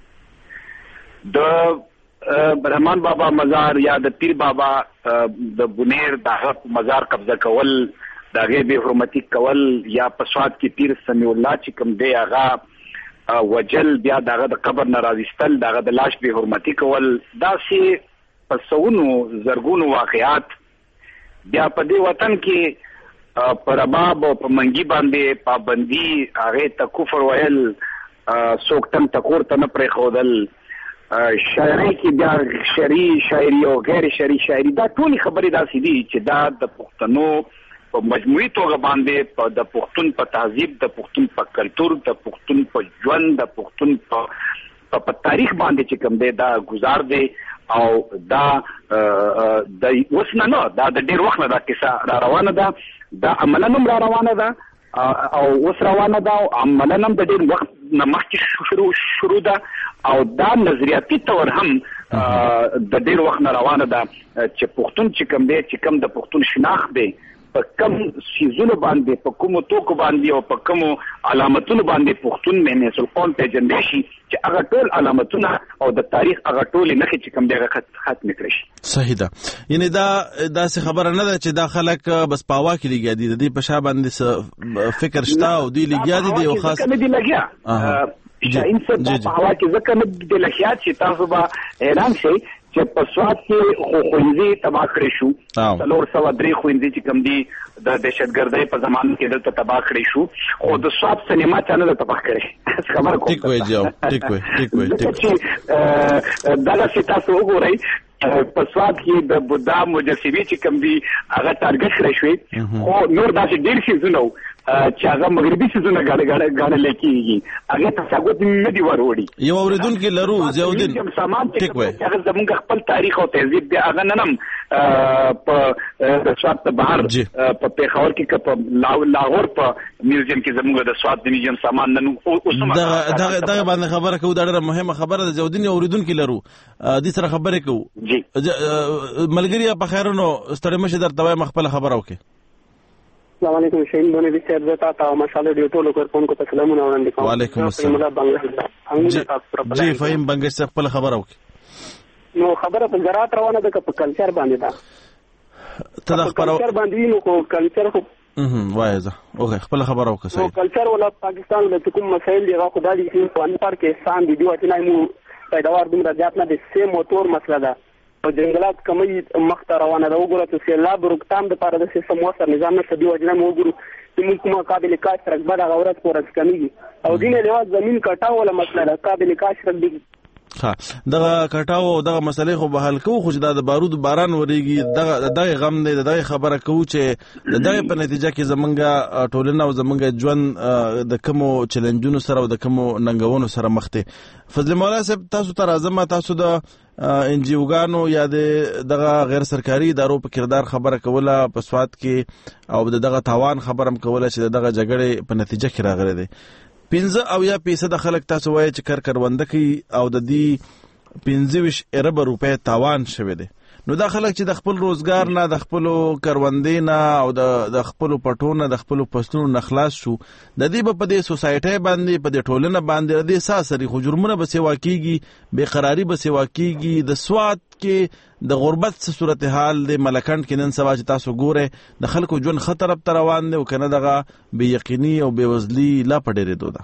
د رحمان بابا مزار یا د پیر بابا د بنیر د مزار قبضه کول دغه به حرمتي کول یا پسواد کې پیر سمیع الله چې کوم دی هغه وجل بیا دغه د قبر ناراضیستل دغه د لاش به حرمتي کول دا سي پسونو زرګونو واقعات بیا په دې وطن کې پر باب او په منګي باندې پابندي هغه ته کفر ویل سوکتم تکور ته نه پرې خودل شاعري کې بیا شعري شاعري او غیر شعري شاعري دا ټول خبرې داسې دي چې دا د پښتنو په مجموعي توګه باندې په د پښتون په تهذیب د پښتون په کلتور د پښتون په ژوند د پښتون په په تاریخ باندې چې کوم دی دا گزار دی او دا د وسنه نه دا د ډیر وخت نه دا کیسه را روانه ده دا عملاً را روانه ده او اوس روانه ده او عملاً د ډیر وخت نه مخکې شروع شروع ده او دا نظریاتي تور هم د ډیر وخت نه روانه ده چې پښتون چې کوم دی چې کوم د پښتون شناخت دی په کوم سيزونو باندې په کوم توکو باندې او په کوم علامتونو باندې پښتون مهنه سلطان پیژندل شي چې هغه ټول علامتونه او د تاریخ هغه ټول نه چې کوم دغه ختم کړي شي صحیح ده یعنی دا داسې خبره نه ده چې دا خلک بس پاوا کې لګیا دي د دې په شا باندې فکر شته او دی لګیا دي او خاص نه دی لګیا شاهین صاحب په هوا کې ځکه نه د لخیات چې تاسو به حیران شئ چې په سواد کې خو خوندې تباہ کړی شو څلور سوه درې خوندې چې کوم دي د دهشتګردۍ په زمانه کې دلته تباہ کړی شو خو د سواد سینما چا نه تباہ کړی خبر کوم ټیک وای جاو ټیک وای ټیک وای ټیک دا چې تاسو وګورئ په سواد کې د بودا مجسمې چې کوم دي هغه ټارګټ کړی شوی خو نور داسې ډېر شیزونه چې هغه مغربي سيزونه غاړه غاړه غاړه لکېږي هغه تصاغو دې نه دی وروړي یو اوریدونکو لرو ضیاءالدین ټیک وای هغه زموږ خپل تاریخ او تهذیب دی هغه ننم په د سواد په بهر په پیښور کې په لاهور په میوزیم کې زموږ د سواد د میوزیم سامان نن اوسمه دا دا باندې خبره کوو دا ډېره مهمه خبره ده ضیاءالدین اوریدونکو لرو دې سره خبرې کوو جی ملګری په خیرونو ستړي مشه درته وایم خپل خبره وکړه السلام علیکم شین بونه دي سر زتا تا ماشاءالله ډیو ټولو کورپون کو سلامونه وړاندې کوم وعلیکم السلام جی فهم بنگش څخه خپل خبره وکړه نو خبره په زراعت روانه ده په کلچر باندې ده ته د خبره کلچر باندې نو کو کلچر خو هم وایزه اوکې خپل خبره وکړه نو کلچر ولا پاکستان له کوم مسایل دی هغه خدای دې په انپار کې سان دی دوه چې نه مو پیداوار دومره زیات نه دي سه موټور مسله ده او جنگلات کمی مخته روانه ده وګوره چې سیلاب روکتام د پاره د سیستم موثر نظام نشته دی وجنه وګورو چې موږ کومه قابل کاشت رقبه د غورت پورس کمیږي او دینه لواز زمين کټاو ولا مسله ده قابل کاشت رقبه ها دغه کټاو دغه مسلې خو به حل کوو خو دا د بارود باران وريږي دغه دغه غم نه دغه خبره کوو چې دغه په نتیجه کې زمونږه ټولنه او زمونږه ژوند د کومو چیلنجونو سره او د کومو ننګونو سره مخ ته فضل مولا صاحب تاسو ته راځم تاسو د ان جی اوګانو یا دغه غیر سرکاري ادارو په کردار خبره کوله په سواد کې او دغه تاوان خبرم کوله چې دغه جګړې په نتیجه کې راغلي دي پنځه او یا پیسه د خلک تاسو وایي چې کار کرونده کوي او د دې پنځه ویش ارب روپے تاوان شوه دي نو دا خلک چې د خپل روزګار نه د خپل کروندې نه او د خپل پټونه د خپل پښتون نه خلاص شو د دې په دې سوسایټي باندې په دې ټولنه باندې د ساسري خو جرمونه به سیوا کیږي بے قراری به سیوا کیږي د سواد کې د غربت څه صورتحال د ملکند کې نن سبا چې تاسو ګوره د خلکو ژوند خطر په روان دی او کنه دغه بې یقیني او بې وزلي لا پډېره دوده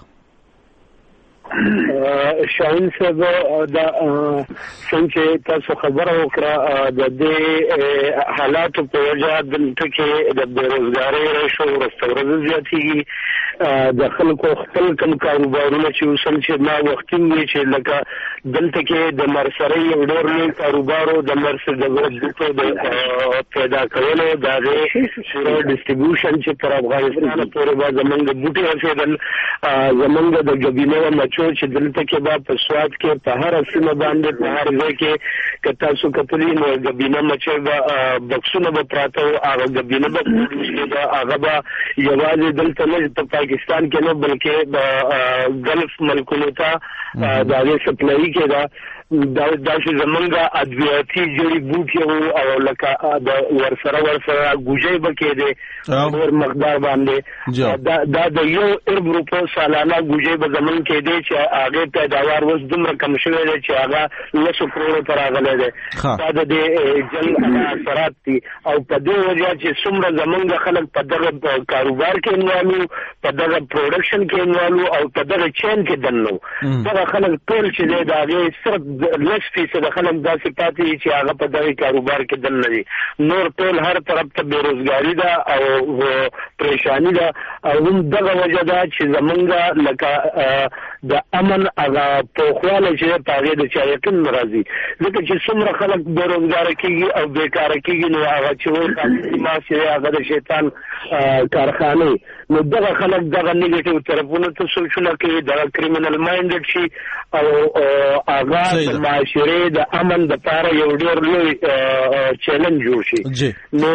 شاهین صاحب دا څنګه تاسو خبره وکړه د دې حالاتو په وجه دلته کې د بیروزګارۍ ریشو ورستورز زیاتېږي د خلکو خپل کوم کاروبارونه چې وسل چې ما وختي وي چې لکه دلته کې د مرسرۍ یو ډېر لوی کاروبارو د مرسر د ګروپ د پیدا کولو د ډیسټریبیوشن چې تر افغانستان پورې به زمونږ بوټي رسېدل زمونږ د ګبینه مچو چې دلته کې با په سواد کې په هر سیمه باندې په هر ځای کې کتا سو کتلی نو ګبینه مچو به بکسونه به پراته او ګبینه به چې دا هغه به یوازې دلته نه په پاکستان کې نه بلکې ګلف ملکونو ته دا یې سپلای کې دا دا د زمونږه ادویاتي جړی بوټي او لکه د ورسره ورسره ګوجې بکې دي ور مقدار باندې دا دا د یو ارب روپو سالانه ګوجې به زمون کې دي چې هغه پیداوار وس دومره کم شوی دی چې هغه لسو کروڑو تر راغلی دی دا د جنګ اثرات دي او په دې وجه چې څومره زمونږ خلک په دغه کاروبار کې انوالو په دغه پروډکشن کې انوالو او په دغه چین کې دننو دغه خلک ټول چې دی دا هغه صرف لس فیصد خلک داسې پاتې چې هغه په دغه کاروبار کې دن نه دي نور ټول هر طرف ته بیروزګاری ده او پریشانی ده او هم دغه وجه ده چې زمونږ لکه د امن هغه پوخواله چې په هغې د چا یقین نه راځي ځکه چې څومره خلک بیروزګاره کېږي او بیکاره کېږي نو هغه چې وایي ما چې هغه د شیطان کارخانې نو دغه خلک دغه نیګیټیو طرفونو ته سوچونه کوي دغه کریمینل مایندډ شي او هغه معاشره د امن د پاره یو ډېر لوی چیلنج جوړ شي نو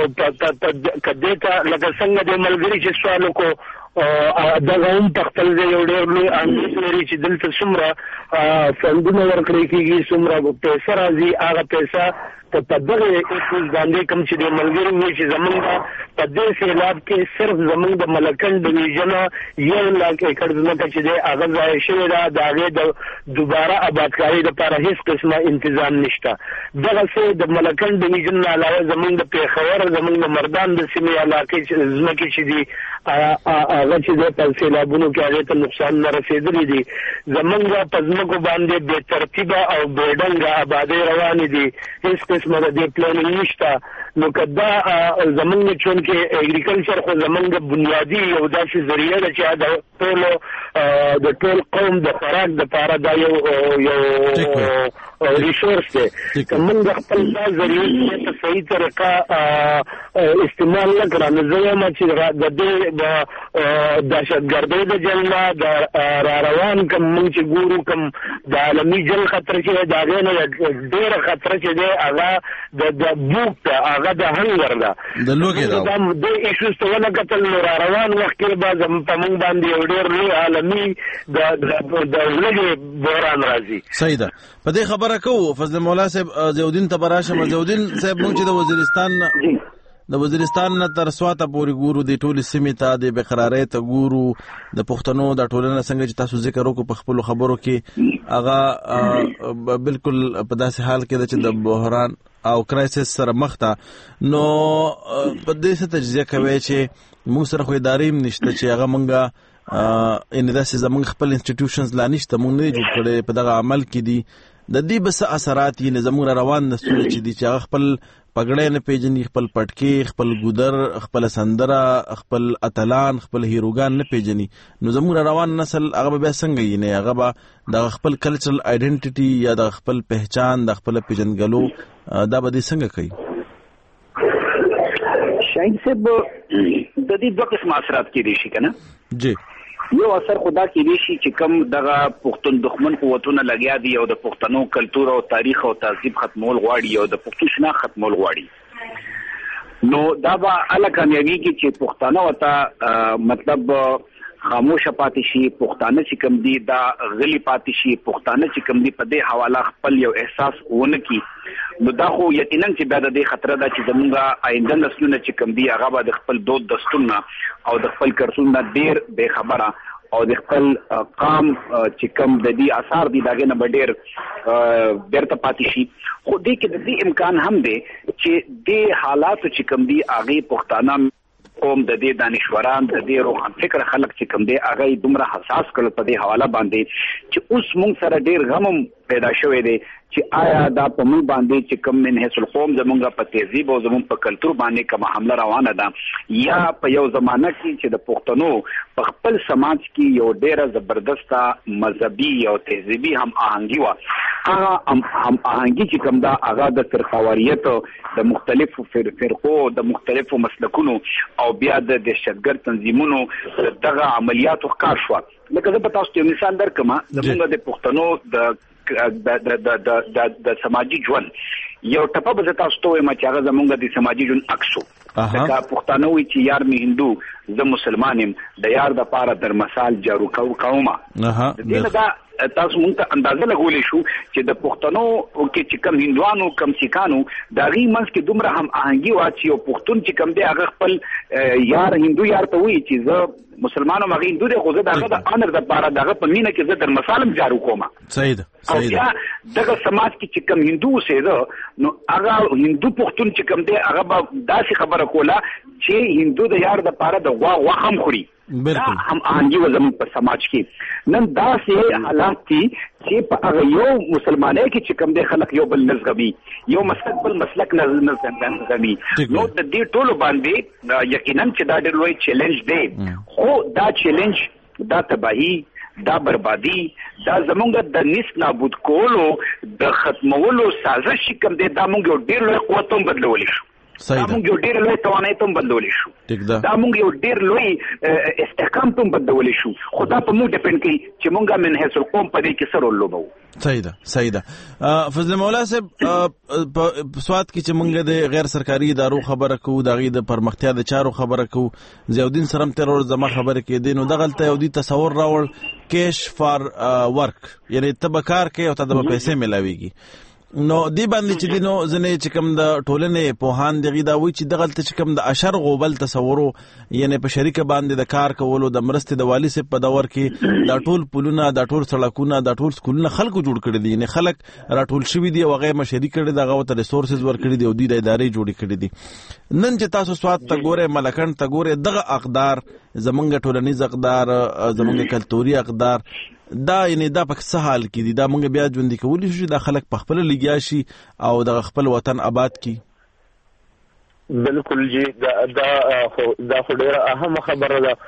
کدی ته لکه څنګه د ملګری چې سوال وکړو دغه هم په خپل ځای یو ډېر لوی اندېښنه لري چې دلته څومره فنډونه ورکړی کېږي څومره پیسه راځي هغه پیسه ته په دغه اساس باندې کوم چې د ملګرو وی چې زمونږ په دې سیلاب کې صرف زمونږ د ملکن ډیویژن یو لاک ایکړ ځمکه چې د هغه ځای شوی دا د هغې د دوباره آبادکاري دپاره هېڅ قسمه انتظام نشته. دغسې د ملکن ډیویژن نه علاوه زمونږ د پېښور زمونږ د مردان د سیمې علاقې ځمکې چې دي هغه چې دی په سیلابونو کې هغې ته نقصان نه رسېدلي دي. زمونږ په ځمکو باندې بې ترتیبه او بې ډنګه آبادۍ روانې دي، هېڅ قسمه د دې پلانینګ نشته. نو که دا زمونږ چون کې اګریکلچر خو زمونږ بنیادي یو داسې ذریعه ده چې د ټولو د ټول قوم د خوراک دپاره دا یو یو ریسورس دی. که موږ خپل دا ذریعې ته صحیح طریقه استعمال نه کړه نو زه وایم چې د دې دهشتګردۍ د جنګ نه د راروان کوم موږ چې ګورو کوم د عالمي جنګ خطر چې دی د هغې نه ډېره خطره چې دی هغه د بوک ده، هغه د هنګر ده. د لوږې ده. دې ایشوز ته ونه کتل نو راروان وخت کې به په موږ باندې یو ډېر لوی عالمي د لوږې بحران راځي. صحیح ده. په دې خبره کوو فضل مولا صاحب ضیاءالدین ته به راشم. ضیاءالدین صاحب موږ چې د وزیرستان د وزیرستان نه تر سواته پورې ګورو، د ټولې سیمې ته د بېقرارۍ ته ګورو، د پښتنو د ټولنه څنګه چې تاسو ذکر وکړو په خپلو خبرو کې هغه بالکل په داسې حال کې ده چې د بحران او کرایسس سره مخ ته. نو په دې څه تجزیه کوي چې موږ سره خو ادارې هم نشته چې هغه موږ یعنې داسې زموږ خپل انسټیټیوشنز لا نشته، موږ نه دي جوړ کړی په دغه عمل کې دي. د دې به څه اثرات یې زموږ را روان نسلونه چې دي چې هغه خپل پګړی نه پیژني، خپل پټکې، خپل ګودر، خپل سندره، خپل اتلان، خپل هیروګان نه پیژني. نو زموږ را روان نسل هغه به بیا څنګه یي نه هغه به د خپل کلچرل آیډنټیټي یا د خپل پہچان د خپل پیژنګلو دا به دې څنګه کوي؟ شاهین صاحب د دې دوه قسم اثرات کېدای شي که نه؟ جی. یو اثر خدا کېدای شي چې کوم دغه پښتون دښمن قوتونه لګیا دي او د پښتنو کلتور او تاریخ او تهذیب ختمول غواړي او د پښتو شناخت ختمول غواړي، نو دا به هله کامیابېږي چې پښتانه ورته مطلب خاموشه پاتې شي، پښتانه چې کوم دي دا غلي پاتې شي، پښتانه چې کوم دي په دې حواله خپل یو احساس ونه کړي. نو دا خو یقینا چې بیا د دې خطره ده چې زموږ آینده نسلونه چې کوم دي هغه به د خپل دود دستور نه او د خپل کلتور نه ډېر بېخبره او د خپل قام چې کوم د دې اثار دي د هغې نه به ډېر بېرته پاتې شي. خو دې کې د دې امکان هم دی چې دې حالاتو چې کوم دي هغې پښتانه قوم د دې دانشوران د دې روښان فکر خلک چې کوم دی هغه یې دومره حساس کړل په دې حواله باندې چې اوس موږ سره ډېر غم هم پیدا شوی دی چې آیا دا په موږ باندې چې کوم من حیث القوم زمونږ په تهذیب او زمونږ په کلتور باندې کومه حمله روانه ده یا په یو زمانه کې چې د پښتنو په خپل سماج کې یو ډېره زبردسته مذهبي او تهذیبي هم آهنګي وه. هغه هم آهنګي چې کوم ده هغه د فرقواریت د مختلفو فرقو د مختلفو مسلکونو او بیا د دهشتګرد تنظیمونو دغه عملیاتو ښکار شوه. لکه زه به تاسو ته یو مثال درکړم، زمونږ د پښتنو د د د د د سماجي ژوند یو ټپه به زه تاسو ته وایم چې هغه زمونږ د سماجي ژوند عکس و. لکه پښتانه وایي چې یار مې هندو زه مسلمان یم، د یار دپاره در مثال جارو کومه. د دې نه دا تاسو مونږ ته اندازه لګولی شو چې د پښتنو کې چې کم هندوانو کم سیکانو د هغې منځ کې دومره هم آهنګي وه چې یو پښتون چې کم دی هغه خپل یار هندو یار ته وایي چې زه مسلمان یم هغه هندو دی خو زه د هغه د آنر دپاره د هغه په مینه کې زه در مثال هم جارو کومه. صحیح ده. او بیا دغه سماج کې چې کم هندو اوسېده نو هغه هندو پښتون چې کم دی هغه به داسې خبره کوله چې هندو د یار دپاره د غوا غوښه هم خوري. دا هم آهنګي وه زموږ په سماج کې. نن داسې حالات دي چې په هغه یو مسلمانۍ کې چې کوم دی خلک یو بل نه زغمي، یو مسلک بل مسلک نه زغمي. نو د دې ټولو باندې یقینا چې دا ډېر لوی چیلنج دی، خو دا چیلنج دا تباهي دا بربادي دا زمونږ د نیست نابود کولو د ختمولو سازش چې کوم دی دا مونږ یو ډېر لوی قوت هم بدلولی شو. دا مونږ یو ډېر لوی توانایي ته هم بدلولی شو. دا مونږ یو ډېر لوی استحکام ته هم بدلولی شو. خو دا په مونږ ډیپینډ کوي چې مونږ من حیث القوم په دې کې څه رول لوبوو. صحیح ده صحیح ده. فضل مولا صاحب په سوات کې چې مونږ د غیر سرکاري ادارو خبره کوو د هغې د پرمختیا د چارو خبره کوو، ضیاءالدین سره هم تېره ورځ زما خبرې کېدې، نو دغلته یو دوی تصور راوړ کیش فار ورک، یعنې ته به کار کوې او تا ته به پیسې میلاویږي. نو دی باندې چې دینو ځنې چې کوم د ټولنې پوهان دغه دا وی چې دغه چې کوم د اشر غوبل تصورو یعنی په شریکه باندې د کار کولو د مرستې د والی سپ په دور کې د ټول پلونه د ټول سړکونه د ټول سکولونه خلکو جوړ کړي دي یعنی خلک راټول شوی دي او غیر مشري کړي دغه ته ریسورسز ور کړي دي او د ادارې جوړې کړي دي نن چې تاسو سواد ته ګوره ملکن ته ګوره دغه اقدار زمونږ ټولنیز اقدار زمونږ کلتوري اقدار دا یعنی دا په څه حال کې دي دا مونږ بیا ژوند کولی شو دا خلک په خپل لګیا شي او د خپل وطن آباد کی بالکل جی دا دا دا ډیره اهم خبره ده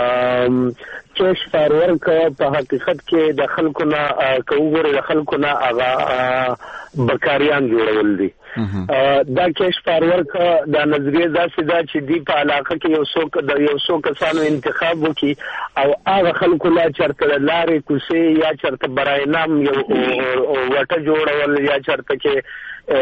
کیش فارور په حقیقت کې د خلکو نه کوګره د خلکو نه هغه بکاریان جوړول دي دا کیش فارور دا نظریه دا سیدا چې دی په علاقه کې یو څوک د یو څوک کسانو انتخاب وکي او هغه خلکو لا چرته لارې کوسي یا چرته برای نام یو وټه جوړول یا چرته کې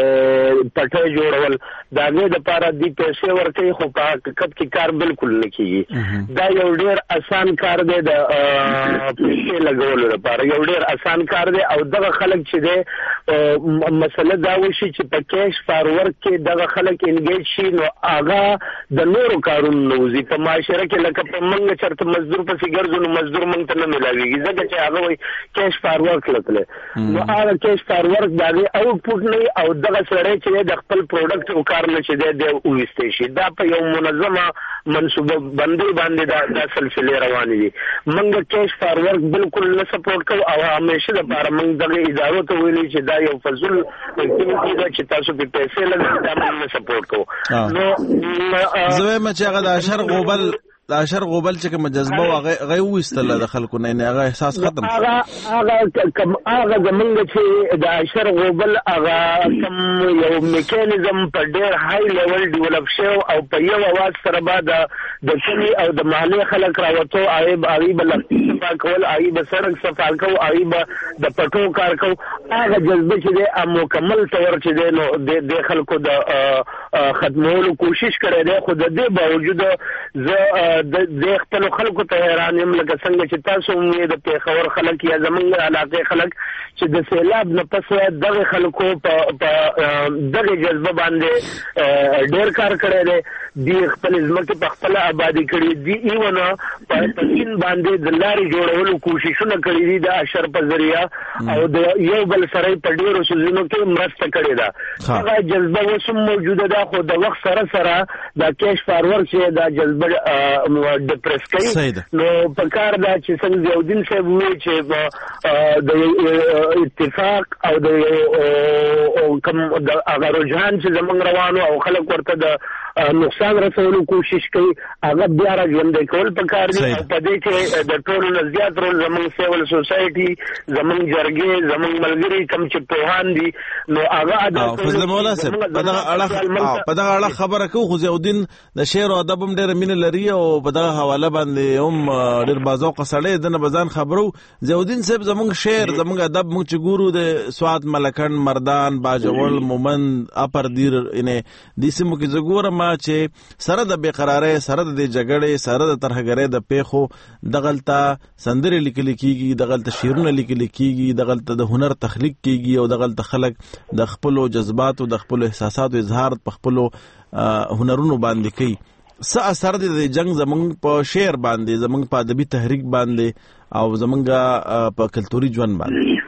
پټه جوړول دا غي د پاره دی پیسې ورکړي خو په حقیقت کې کار بالکل نه کیږي دا یو ډیر اسان کار دی د پیسې لګولو لپاره یو ډیر اسان کار دی او دغه خلک چې دی مسله دا وشي چې په کیش فارورک کې دغه خلک انګیج شي نو هغه د نورو کارونو نوځي په معاشره کې لکه په منګ چرته مزدور پسې ګرځو نو مزدور منګ ته نه ملاويږي ځکه چې هغه وایي کیش فارورک لته نو هغه کیش فارورک دا دی او پټ نه او دغه سره چې د خپل پروډکټ او کار نه چې د وېستې شي دا په یو منظمه منصوبه بندي باندې دا د سلسله روان دي منګ کیش فارورک بالکل نه سپورټ کوو او همیشه د لپاره منګ دغه ادارو ته ویلي چې دا یو فضل اکټیویټي ده چې تاسو په پیسې لګوي دا موږ نه سپورټ کوو نو زه ما چې هغه د اشر غوبل د اشر غوبل چې کوم جذبه او هغه وستله د خلکو نه هغه احساس ختم هغه هغه کوم هغه زمونږ چې د اشر غوبل هغه کوم یو میکانیزم په ډېر های لیول ډیولپ شو او په یو اواز سره بعد د کلی او د محلي خلک راوته ایب ایب صفا کول ایب سړک صفا کول ایب د پټو کار کول هغه جذبه چې د مکمل تور چې د د خلکو د ختمولو کوشش کړي دی خو د دې باوجود زه د خپل خلکو ته حیران یم لکه څنګه چې تاسو مې د پیښور خلک یا زمونږ علاقې خلک چې د سیلاب نه پس دغه خلکو په دغه جذبه باندې ډېر کار کړی دی دی خپل ځمکې په خپل آبادي کړي دي ایونه په تسین باندې د لارې جوړولو کوششونه کړي دي د اشر په ذریعہ او د یو بل سره په ډېرو سيزونو کې مرسته کړې ده هغه جذبه اوس هم موجوده ده خو د وخت سره سره د کیش فارورک چې د جذبه ډپرس کوي نو په کار دا چې څنګه یو دین صاحب وی چې د اتفاق او د کوم د هغه رجحان چې زمونږ روانو او خلک ورته د نقصان رسولو کوشش کوي هغه بیا راځي کول په کار دی او په دې کې د ټولو نه زیات رول زمونږ سیول سوسایټي زمونږ جرګې زمونږ ملګري کوم چې پوهان دي نو هغه ادا فضل مولا صاحب په دغه اړه په دغه اړه خبره کوو خو ضیاءالدین د شعر او ادب هم ډېر مینه لري او په دغه حواله باندې هم ډېر بازوق سړی د نه بزان خبرو ضیاءالدین صاحب زمونږ شعر زمونږ ادب موږ چې ګورو د سواد ملکن مردان باجوړ مومند اپر دیر انه د سیمو کې زګورم چې سره د بیقراری سره د جګړې سره د ترهګرۍ د پیښو دغلطه سندرې لیکل کیږي دغلطه شعرونه لیکل کیږي دغلطه د هنر تخلیق کیږي او دغلطه خلک د خپل جذبات او د خپل احساسات او اظهار په خپل هنرونو باندې کوي څه اثر دی د جنگ زمونږ په شعر باندې زمونږ په ادبي تحریک باندې او زمونږ په کلتوري ژوند باندې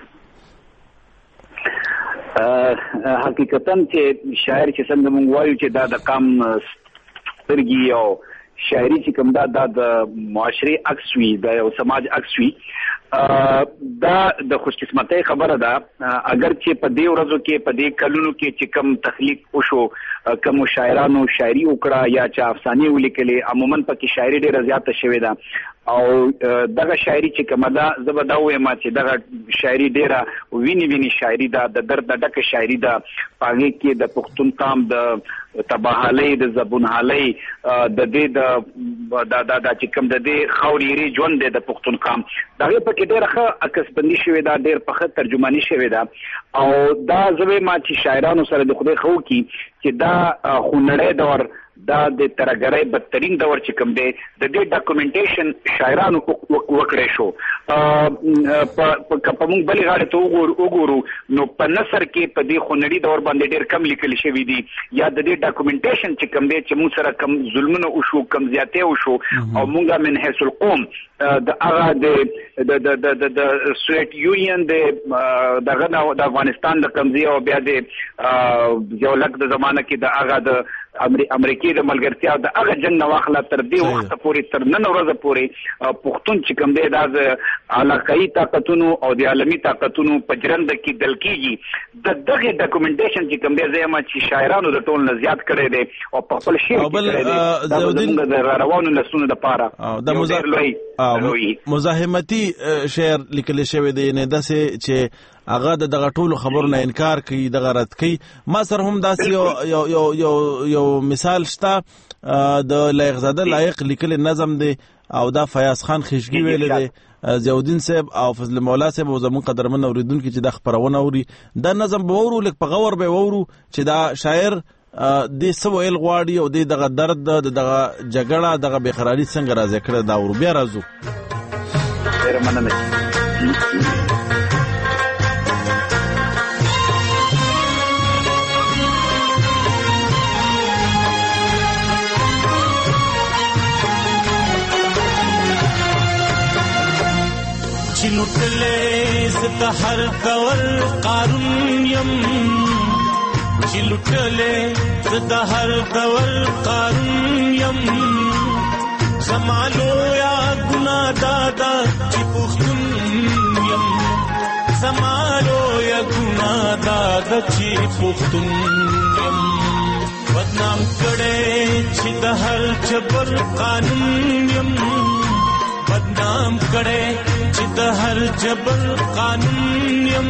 حقیقتا چې شاعر چې څنګه مونږ وایو چې دا د قام سترګي او شاعري چې کوم دا د معاشري عکس وي د یو سماج عکس وي دا د خوشقسمتۍ خبره ده اگر چې په دې ورځو کې په دې کلونو کې چې کم تخلیق وشو کم شاعرانو شاعري وکړه یا چې افسانې ولیکلې عموما پکې شاعري ډېره زیاته شوې ده او دغه شاعري چې کومه ده زه به دا وایم چې دغه شاعري ډېره ویني ویني شاعري ده د درد ډکه شاعري ده په هغې کې د پښتون قام د تباهالۍ د زبونحالۍ د دې د دا دا چې کوم د دې خاورې ژوند دی د پښتون قام د هغې پکې ډېره ښه عکسبندي شوې ده ډېر په ښه ترجماني شوې ده او دا زه وایم چې شاعرانو سره د خدای ښه وکړي چې دا خونړی دور دا د ترګرۍ بدترین دور چې کوم دی د دې ډاکومنټیشن شاعرانو وکړی شو. په موږ بلې غاړې ته وګورو نو په نثر کې په دې خونړي دور باندې ډېر کم لیکل شوي دي یا د دې ډاکومنټیشن چې کوم دی چې موږ سره کم ظلمونه وشو کم زیاتې وشو او موږ من حیث القوم د هغه د د سوویت یونین د دغه د افغانستان د کمزي او بیا د یو لک د زمانه کې د هغه د امریکای د ملګرتیا د هغه جنگ نه واخله تر دې وخت پورې تر نن ورځې پورې پښتون چې کوم دی د علاقايي طاقتونو او د عالمي طاقتونو په جرند کې دل کېږي د دغه ډاکومنټیشن چې کوم دی زما چې شاعرانو د ټول نه زیات کړی دی او په خپل شعر کې کړی دی د روانو نسلونو لپاره د مزاحمتي شعر لیکل شوی دی نه داسې چې هغه د دغه ټولو خبرو نه انکار کوي دغه رد کوي. ما سره هم داسې یو یو یو یو مثال شته د لایقزاده لایق لیکل نظم دی او دا فیاض خان خشګي ویل دی ضیاءالدین صاحب او فضل مولا صاحب او زمون قدرمن اوریدونکو چې د خبرونه اوري دا نظم به وورو لکه په غور به وورو چې دا شاعر د سویل غواړي او د دغه درد دغه جګړه دغه بقراری څنګه راځي کړه دا ور بیا راځو. ډیر مننه. چلوټلې زد هر دور قارون یم چلوټلې زد هر دور قارون یم زمالو یا ګنا دادا چې پښتون یم زمالو یا ګنا دادا چې پښتون یم بدنام کړي چې د هر جبر قانون یم بدنام کړي چې د هر جبر قانون یم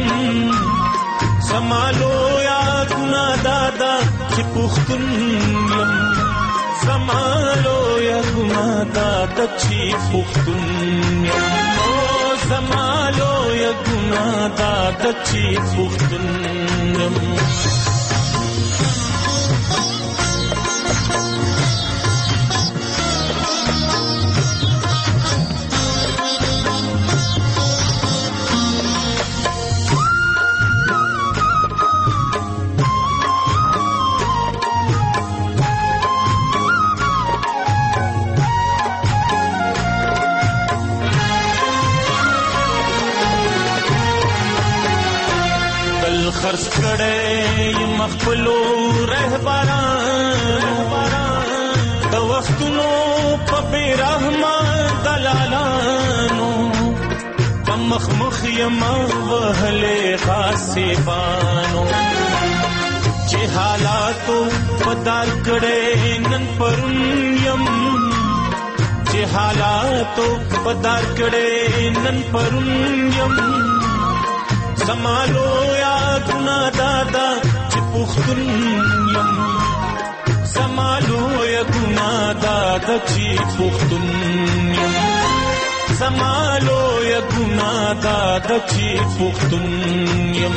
سمالو یا ګنا دادا چې پښتون یم سمالو یا ګنا دادا چې پښتون یم او سمالو یا ګنا دادا چې پښتون یم. خرڅ کړي مخبلو رهبران د وختونو په بیرحمه دلالانو په مخمخ یم وهلې غاصبانو چې حالاتو پدار کړي نن پرون یم چې حالاتو پدار کړي نن پرون یم سمالو یا ګنا دادا چې پښتون یم سمالو یا ګنا دادا چې پښتون یم سمالو یا ګنا دادا چې پښتون یم.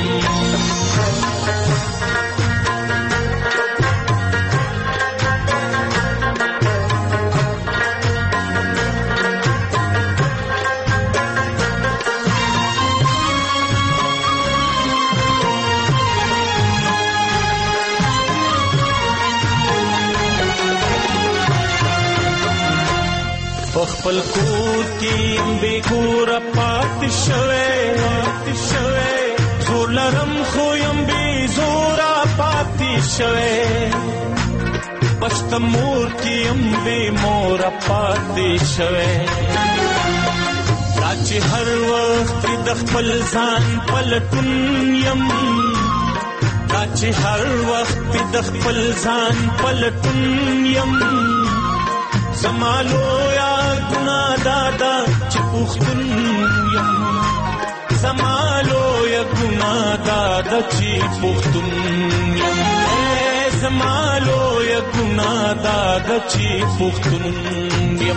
خپل کور کې بے کور پات شوه پات شوه زور لرم خو يم بے زور پات شوه پښت مور کې يم بے مور پات شوه راچ هر وخت د خپل ځان پلټون يم راچ هر وخت د خپل ځان پلټون يم سمالو یا ګنا دادا چې پښتون یم سمالو یا ګنا دادا چې پښتون یم سمالو یا ګنا دادا چې پښتون یم.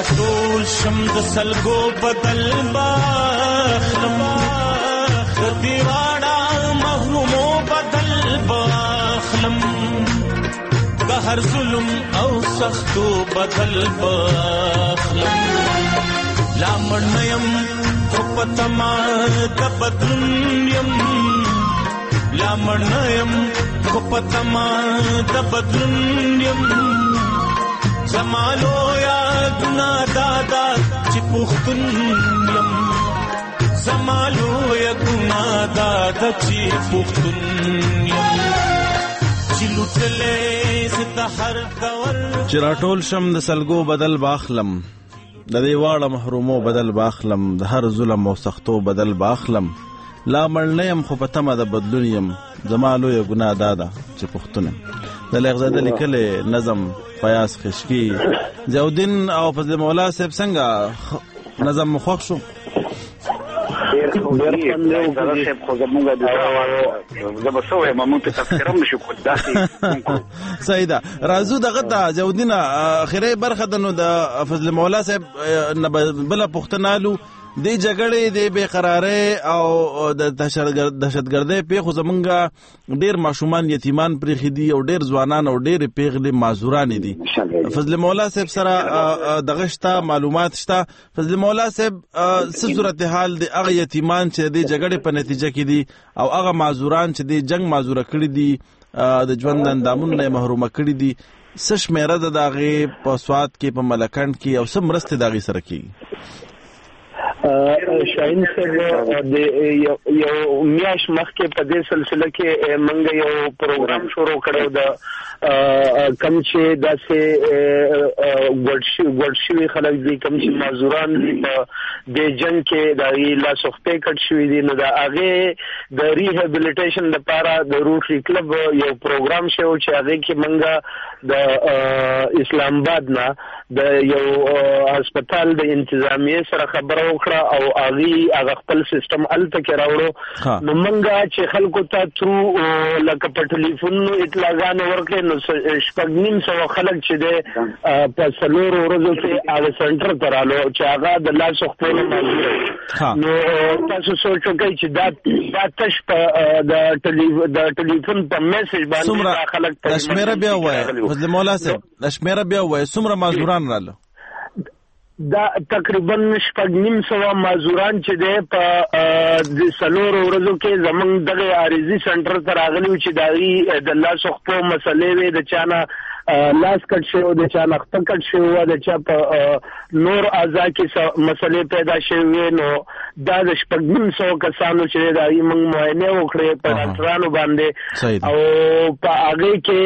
راټول شم د سلګو بدل باخلم د دیواړه محرومو بدل باخلم د هر ظلم او سختو بدل باخلم لا مړنیم خو پتما د بدلون یم لا مړنیم خو پتما د بدلون یم زمالو یا ګنا دادا چې پښتون یم زمالو یا ګنا دادا چې پښتون یم چې لوټلې زه هر دور چې راټول شم د سلګو بدل باخلم د دې واړه محرومو بدل باخلم د هر ظلم او سختو بدل باخلم لا مړنیم خو په تمه د بدلون یم زمالو یا ګنا دادا چې پښتون یم د لغزاده لیکل نظم فیاض خشکی ضیاءالدین او فضل مولا صاحب څنګه نظم مخوښ شو ډیر خو ډیر زړه صاحب خو زموږ د زبر سوې مامون ته تفکرم نشو کو داسې سیدا رازو دغه د ضیاءالدین اخیری برخه د نو د فضل مولا صاحب بل پښتنالو د جګړې د بیقراری او د دهشتګردۍ پیښو زمونږه ډیر ماشومان یتیمان پرېښي دي او ډیر ځوانان او ډیر پیغلې معذورانې دي فضل مولا صاحب سره دغه شته معلومات شته فضل مولا صاحب څه صورتحال د هغه یتیمان چې د جګړې په نتیجه کې دي او هغه معذوران چې د جنگ معذوره کړي دي د ژوند د اندامونو نه محرومه کړي دي څه شمیره ده د هغې په سوات کې په ملکنډ کې او څه مرستې د هغې سره کېږي شاهین صاحب د یو میاش مخکې په دې سلسله کې موږ یو پروګرام شروع کړو د کم چې داسې ګډ خلک دي کم چې معذوران دي په دې جنگ کې د لاس اف پې کټ شوي دي نو د هغې د ریهیبلیټیشن لپاره د روټري کلب یو پروګرام شو چې هغې کې موږ د اسلام آباد نه د یو هسپتال د انتظامیې سره خبره وکړه او هغې هغه خپل سیسټم هلته کې راوړو نو موږ چې خلکو ته ترو لکه په ټلیفون اطلاعګانې ورکړې نو شپږ نیم سوه خلک چې دی په څلورو ورځو کې هغه سنټر ته رالو چې هغه د لاس خپل معذور نو تاسو سوچ وکړئ چې دا دا تش په د ټلیفون په میسج باندې خلک د شمیره بیا ووایه فضل مولا صاحب د شمیره بیا ووایه څومره معذوران راله دا تقریبا شپږ نیم سوه معذوران چې دی په د څلورو ورځو کې زموږ دغه عارضي سنټر ته راغلي وو چې د هغې د لاسو خپو مسلې وې د چا نه لاس کټ شوی د چا نه خپه کټ شوی وه د چا په نور اعضا کې مسلې پیدا شوې وې نو دا د شپږ نیم سوه کسانو چې دی د هغې موږ معاینې وکړې په ډاکټرانو باندې او په هغې کې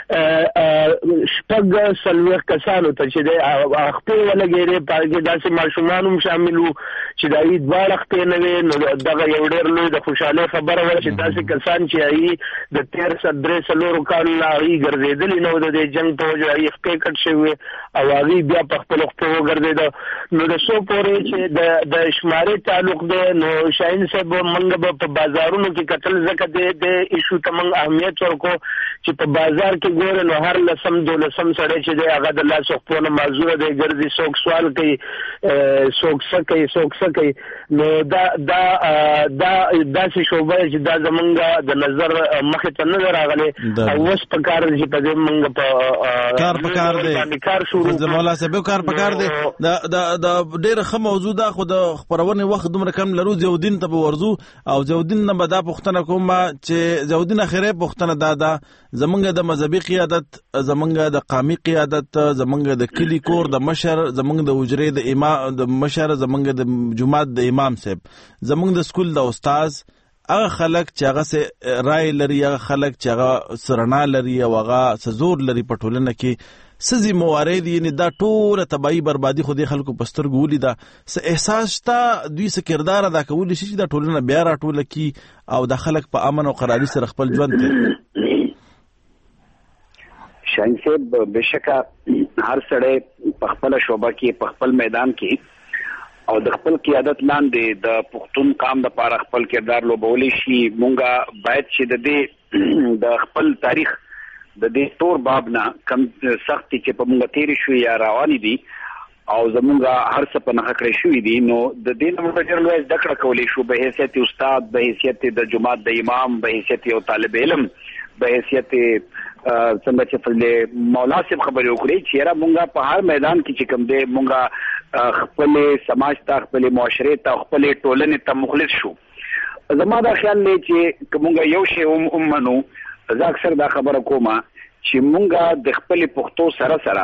شپږ څلوېښت کسانو ته چې دی خپې ولګېدې په هغې داسې ماشومان هم شامل وو چې د هغې دواړه خپې نه وې نو دغه یو ډېر لوی د خوشحالۍ خبره وه چې داسې کسان چې هغې د تېر درې څلورو کالو نه هغې ګرځېدلي نه وو د دې جنګ په وجه هغې خپې کټ شوې او هغې بیا په خپلو خپو وګرځېده نو د څو پورې چې د شمارې تعلق دی نو شاهین صاحب موږ به په بازارونو کې کتل ځکه د دې ایشو ته موږ اهمیت ورکو چې په بازار کې ګورې نو هر لسم دولسم سړی چې دی هغه د لاسو خپو نه معذوره دی ګرځي څوک سوال کوي څوک څه کوي څوک څه کوي نو دا دا دا داسې شعبه چې دا زمونږ د نظر مخې ته نه ده راغلی او اوس په کار چې په دې موږ په کار په کار دی کار شروع د مولا صاحب کار په کار دی د د ډېره ښه موضوع ده خو د خپرونې وخت دومره کم لرو ضیاءالدین ته به ورځو او ضیاءالدین نه به دا پوښتنه کوم چې ضیاءالدین اخري پوښتنه دا ده زمونږ د مذهبي قیادت زمونږ د قامي قیادت زمونږ د کلي کور د مشر زمونږ د حجرې د امام د مشر زمونږ د جماعت د امام صاحب زمونږ د سکول د استاد هغه خلک چې هغه سه رای لري هغه خلک چې هغه سرنا لري او هغه سزور لري په ټولنه کې سزي موارد یعنی دا ټوله تباہي بربادي خو دې خلکو په سترګو ولیده څه احساس شته دوی څه کردار ادا کولی شي چې دا ټولنه بیا راټوله کړي او د خلک په امن او قراري سره خپل ژوند کوي شاهین صاحب بشکه هر سړی په خپل شعبه کې په خپل میدان کې او د خپل قیادت لاندې د پښتون قام د پاره خپل کردار لوبولی شي مونږه باید چې د دې د خپل تاریخ د دې تور باب نه کم سختي چې په مونږ تیری شو یا رواني دي او زمونږ هر څه په نښه کړی شوي دي. نو د دې نه موږ ډېر لوی زده کړه کولی شو په حیثیت استاد، په حیثیت د جماعت د امام، په حیثیت یو طالب علم، په حیثیت څنګه چې فضل مولا صاحب خبرې وکړي چې یاره مونږ په هر میدان کې چې کوم دی مونږ خپل سماج ته، خپل معاشرې ته، خپل ټولنې ته مخلص شو. زما دا خیال دی چې که مونږ یو شی ومنو، زه اکثر دا خبره کومه چې مونږ د خپل پښتو سره سره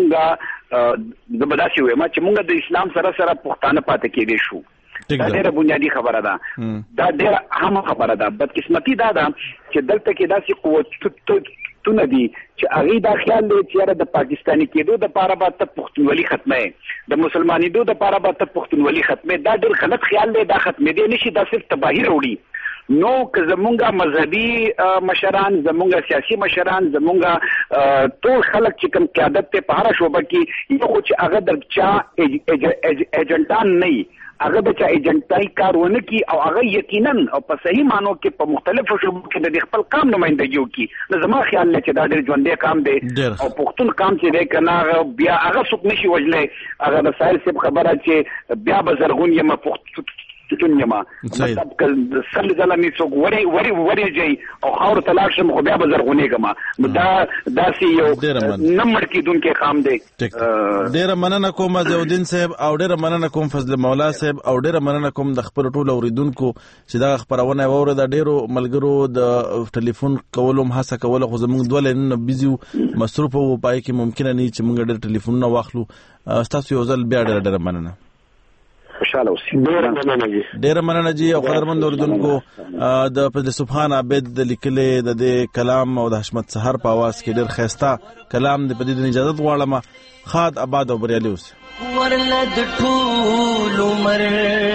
مونږ زه به داسې وایم چې مونږ د اسلام سره سره پښتانه پاتې کېدی شو. دا ډېره بنیادي خبره ده. دا ډېره اهمه خبره ده. بدقسمتي دا ده چې دلته کې داسې قوتونه دي چې هغوی دا خیال دی چې یاره د پاکستاني کېدو دپاره به ته پښتونولي ختموې، د مسلمانېدو دپاره به ته پښتونولي ختموې. دا ډېر غلط خیال دی. دا ختمېدی نه شي. دا صرف تباهي راوړي. نو که زمونږ مذهبي مشران، زمونږ سیاسي مشران، زمونږ ټول خلک چې کوم قیادت ته په هره شعبه کې یو خو چې هغه د چا ایجنټان نه وي، هغه د چا ایجنټای کار ونه کړي او هغه یقینا او په صحیح معنو کې په مختلفو شعبو کې د خپل قام نمایندګي وکړي. نو زما خیال دی چې دا ډېر ژوندی قام دی او پښتون قام چې دی که نه هغه بیا هغه څوک نه شي وژلی. هغه د سایل صاحب خبره چې بیا به زرغون یم پښتون یم، مطلب که سل ځله مې څوک ورېږي او خاورو ته لاړ شم خو بیا به زرغونېږم. نو دا داسې یو نه مړ کېدونکی قام دی. ډېره مننه کوم ضیاءالدین صاحب او ډېره مننه کوم فضل مولا صاحب او ډېره مننه کوم د خپلو ټولو اورېدونکو چې دغه خپرونه یې واورېده. ډېرو ملګرو د ټلیفون کولو هم هڅه کوله خو زموږ دوه لاینونه بیزي وو، مصروفه وو، پای کې ممکنه نه چې موږ ډېر ټلیفونونه واخلو. ستاسو یو ځل بیا ډېره ډېره مننه. خوشاله اوسئ. ډېره مننه جی. ډېره مننه جی. او قدرمند اورېدونکو، د فضل سبحان عابد د لیکلې د دې کلام او د حشمت سحر په اواز کې ډېر ښایسته کلام دی. په دې اجازه غواړم. خاد آباد او بریالي اوسئ. ورلد ټول عمر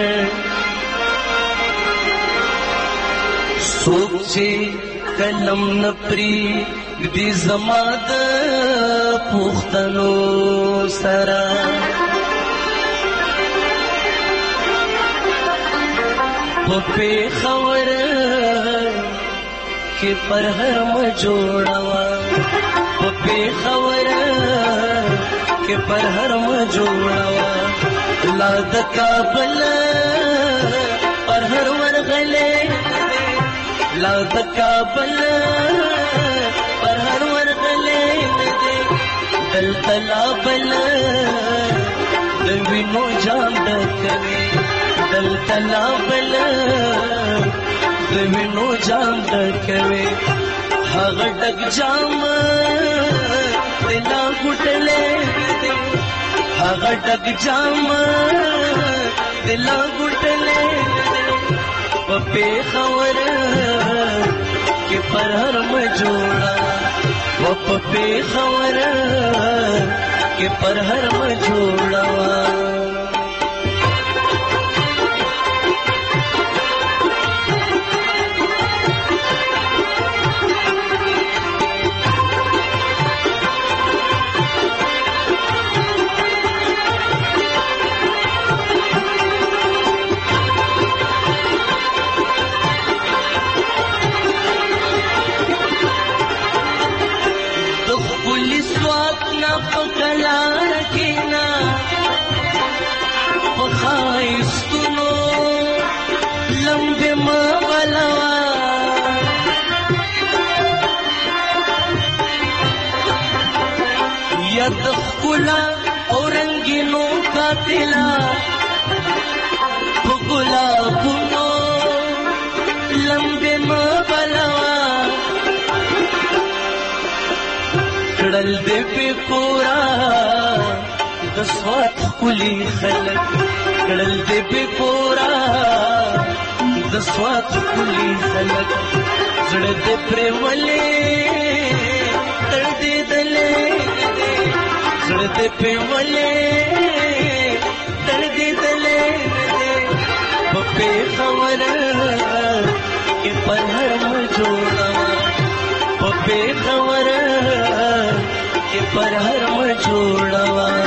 څوک چې کلم نه پرېږدي زما د پښتنو سره، په پېښور کې پر هر م جوړوه، په پېښور کې پر هر م جوړوه، لا د کابل پر هر ورغلې، لا د کابل پر هر ورغلې، دلته لا بل د وینو جام ډکوي، دلته لا بل د وینو جام ډکوي، هغه ډک جام د لا ګوټلې، هغه ډک جام د لا ګوټلې، په پېښور کې پر هر م جوړه، و په پېښور کې پر هر م جوړه. د ښکلا او رنګینو قاتلا په ګلابونو لمبې مه بلوه، کړل دې بې پورا د سوات ښکلي خلک، کړل دې بې پورا د سوات ښکلي خلک، زړه دې پرېولې تړدېدلې، زړه دې پرېولې تړدېدلې، په پېښور کې پر هر م جوړوه، په پېښور کې پر هر م جوړوه.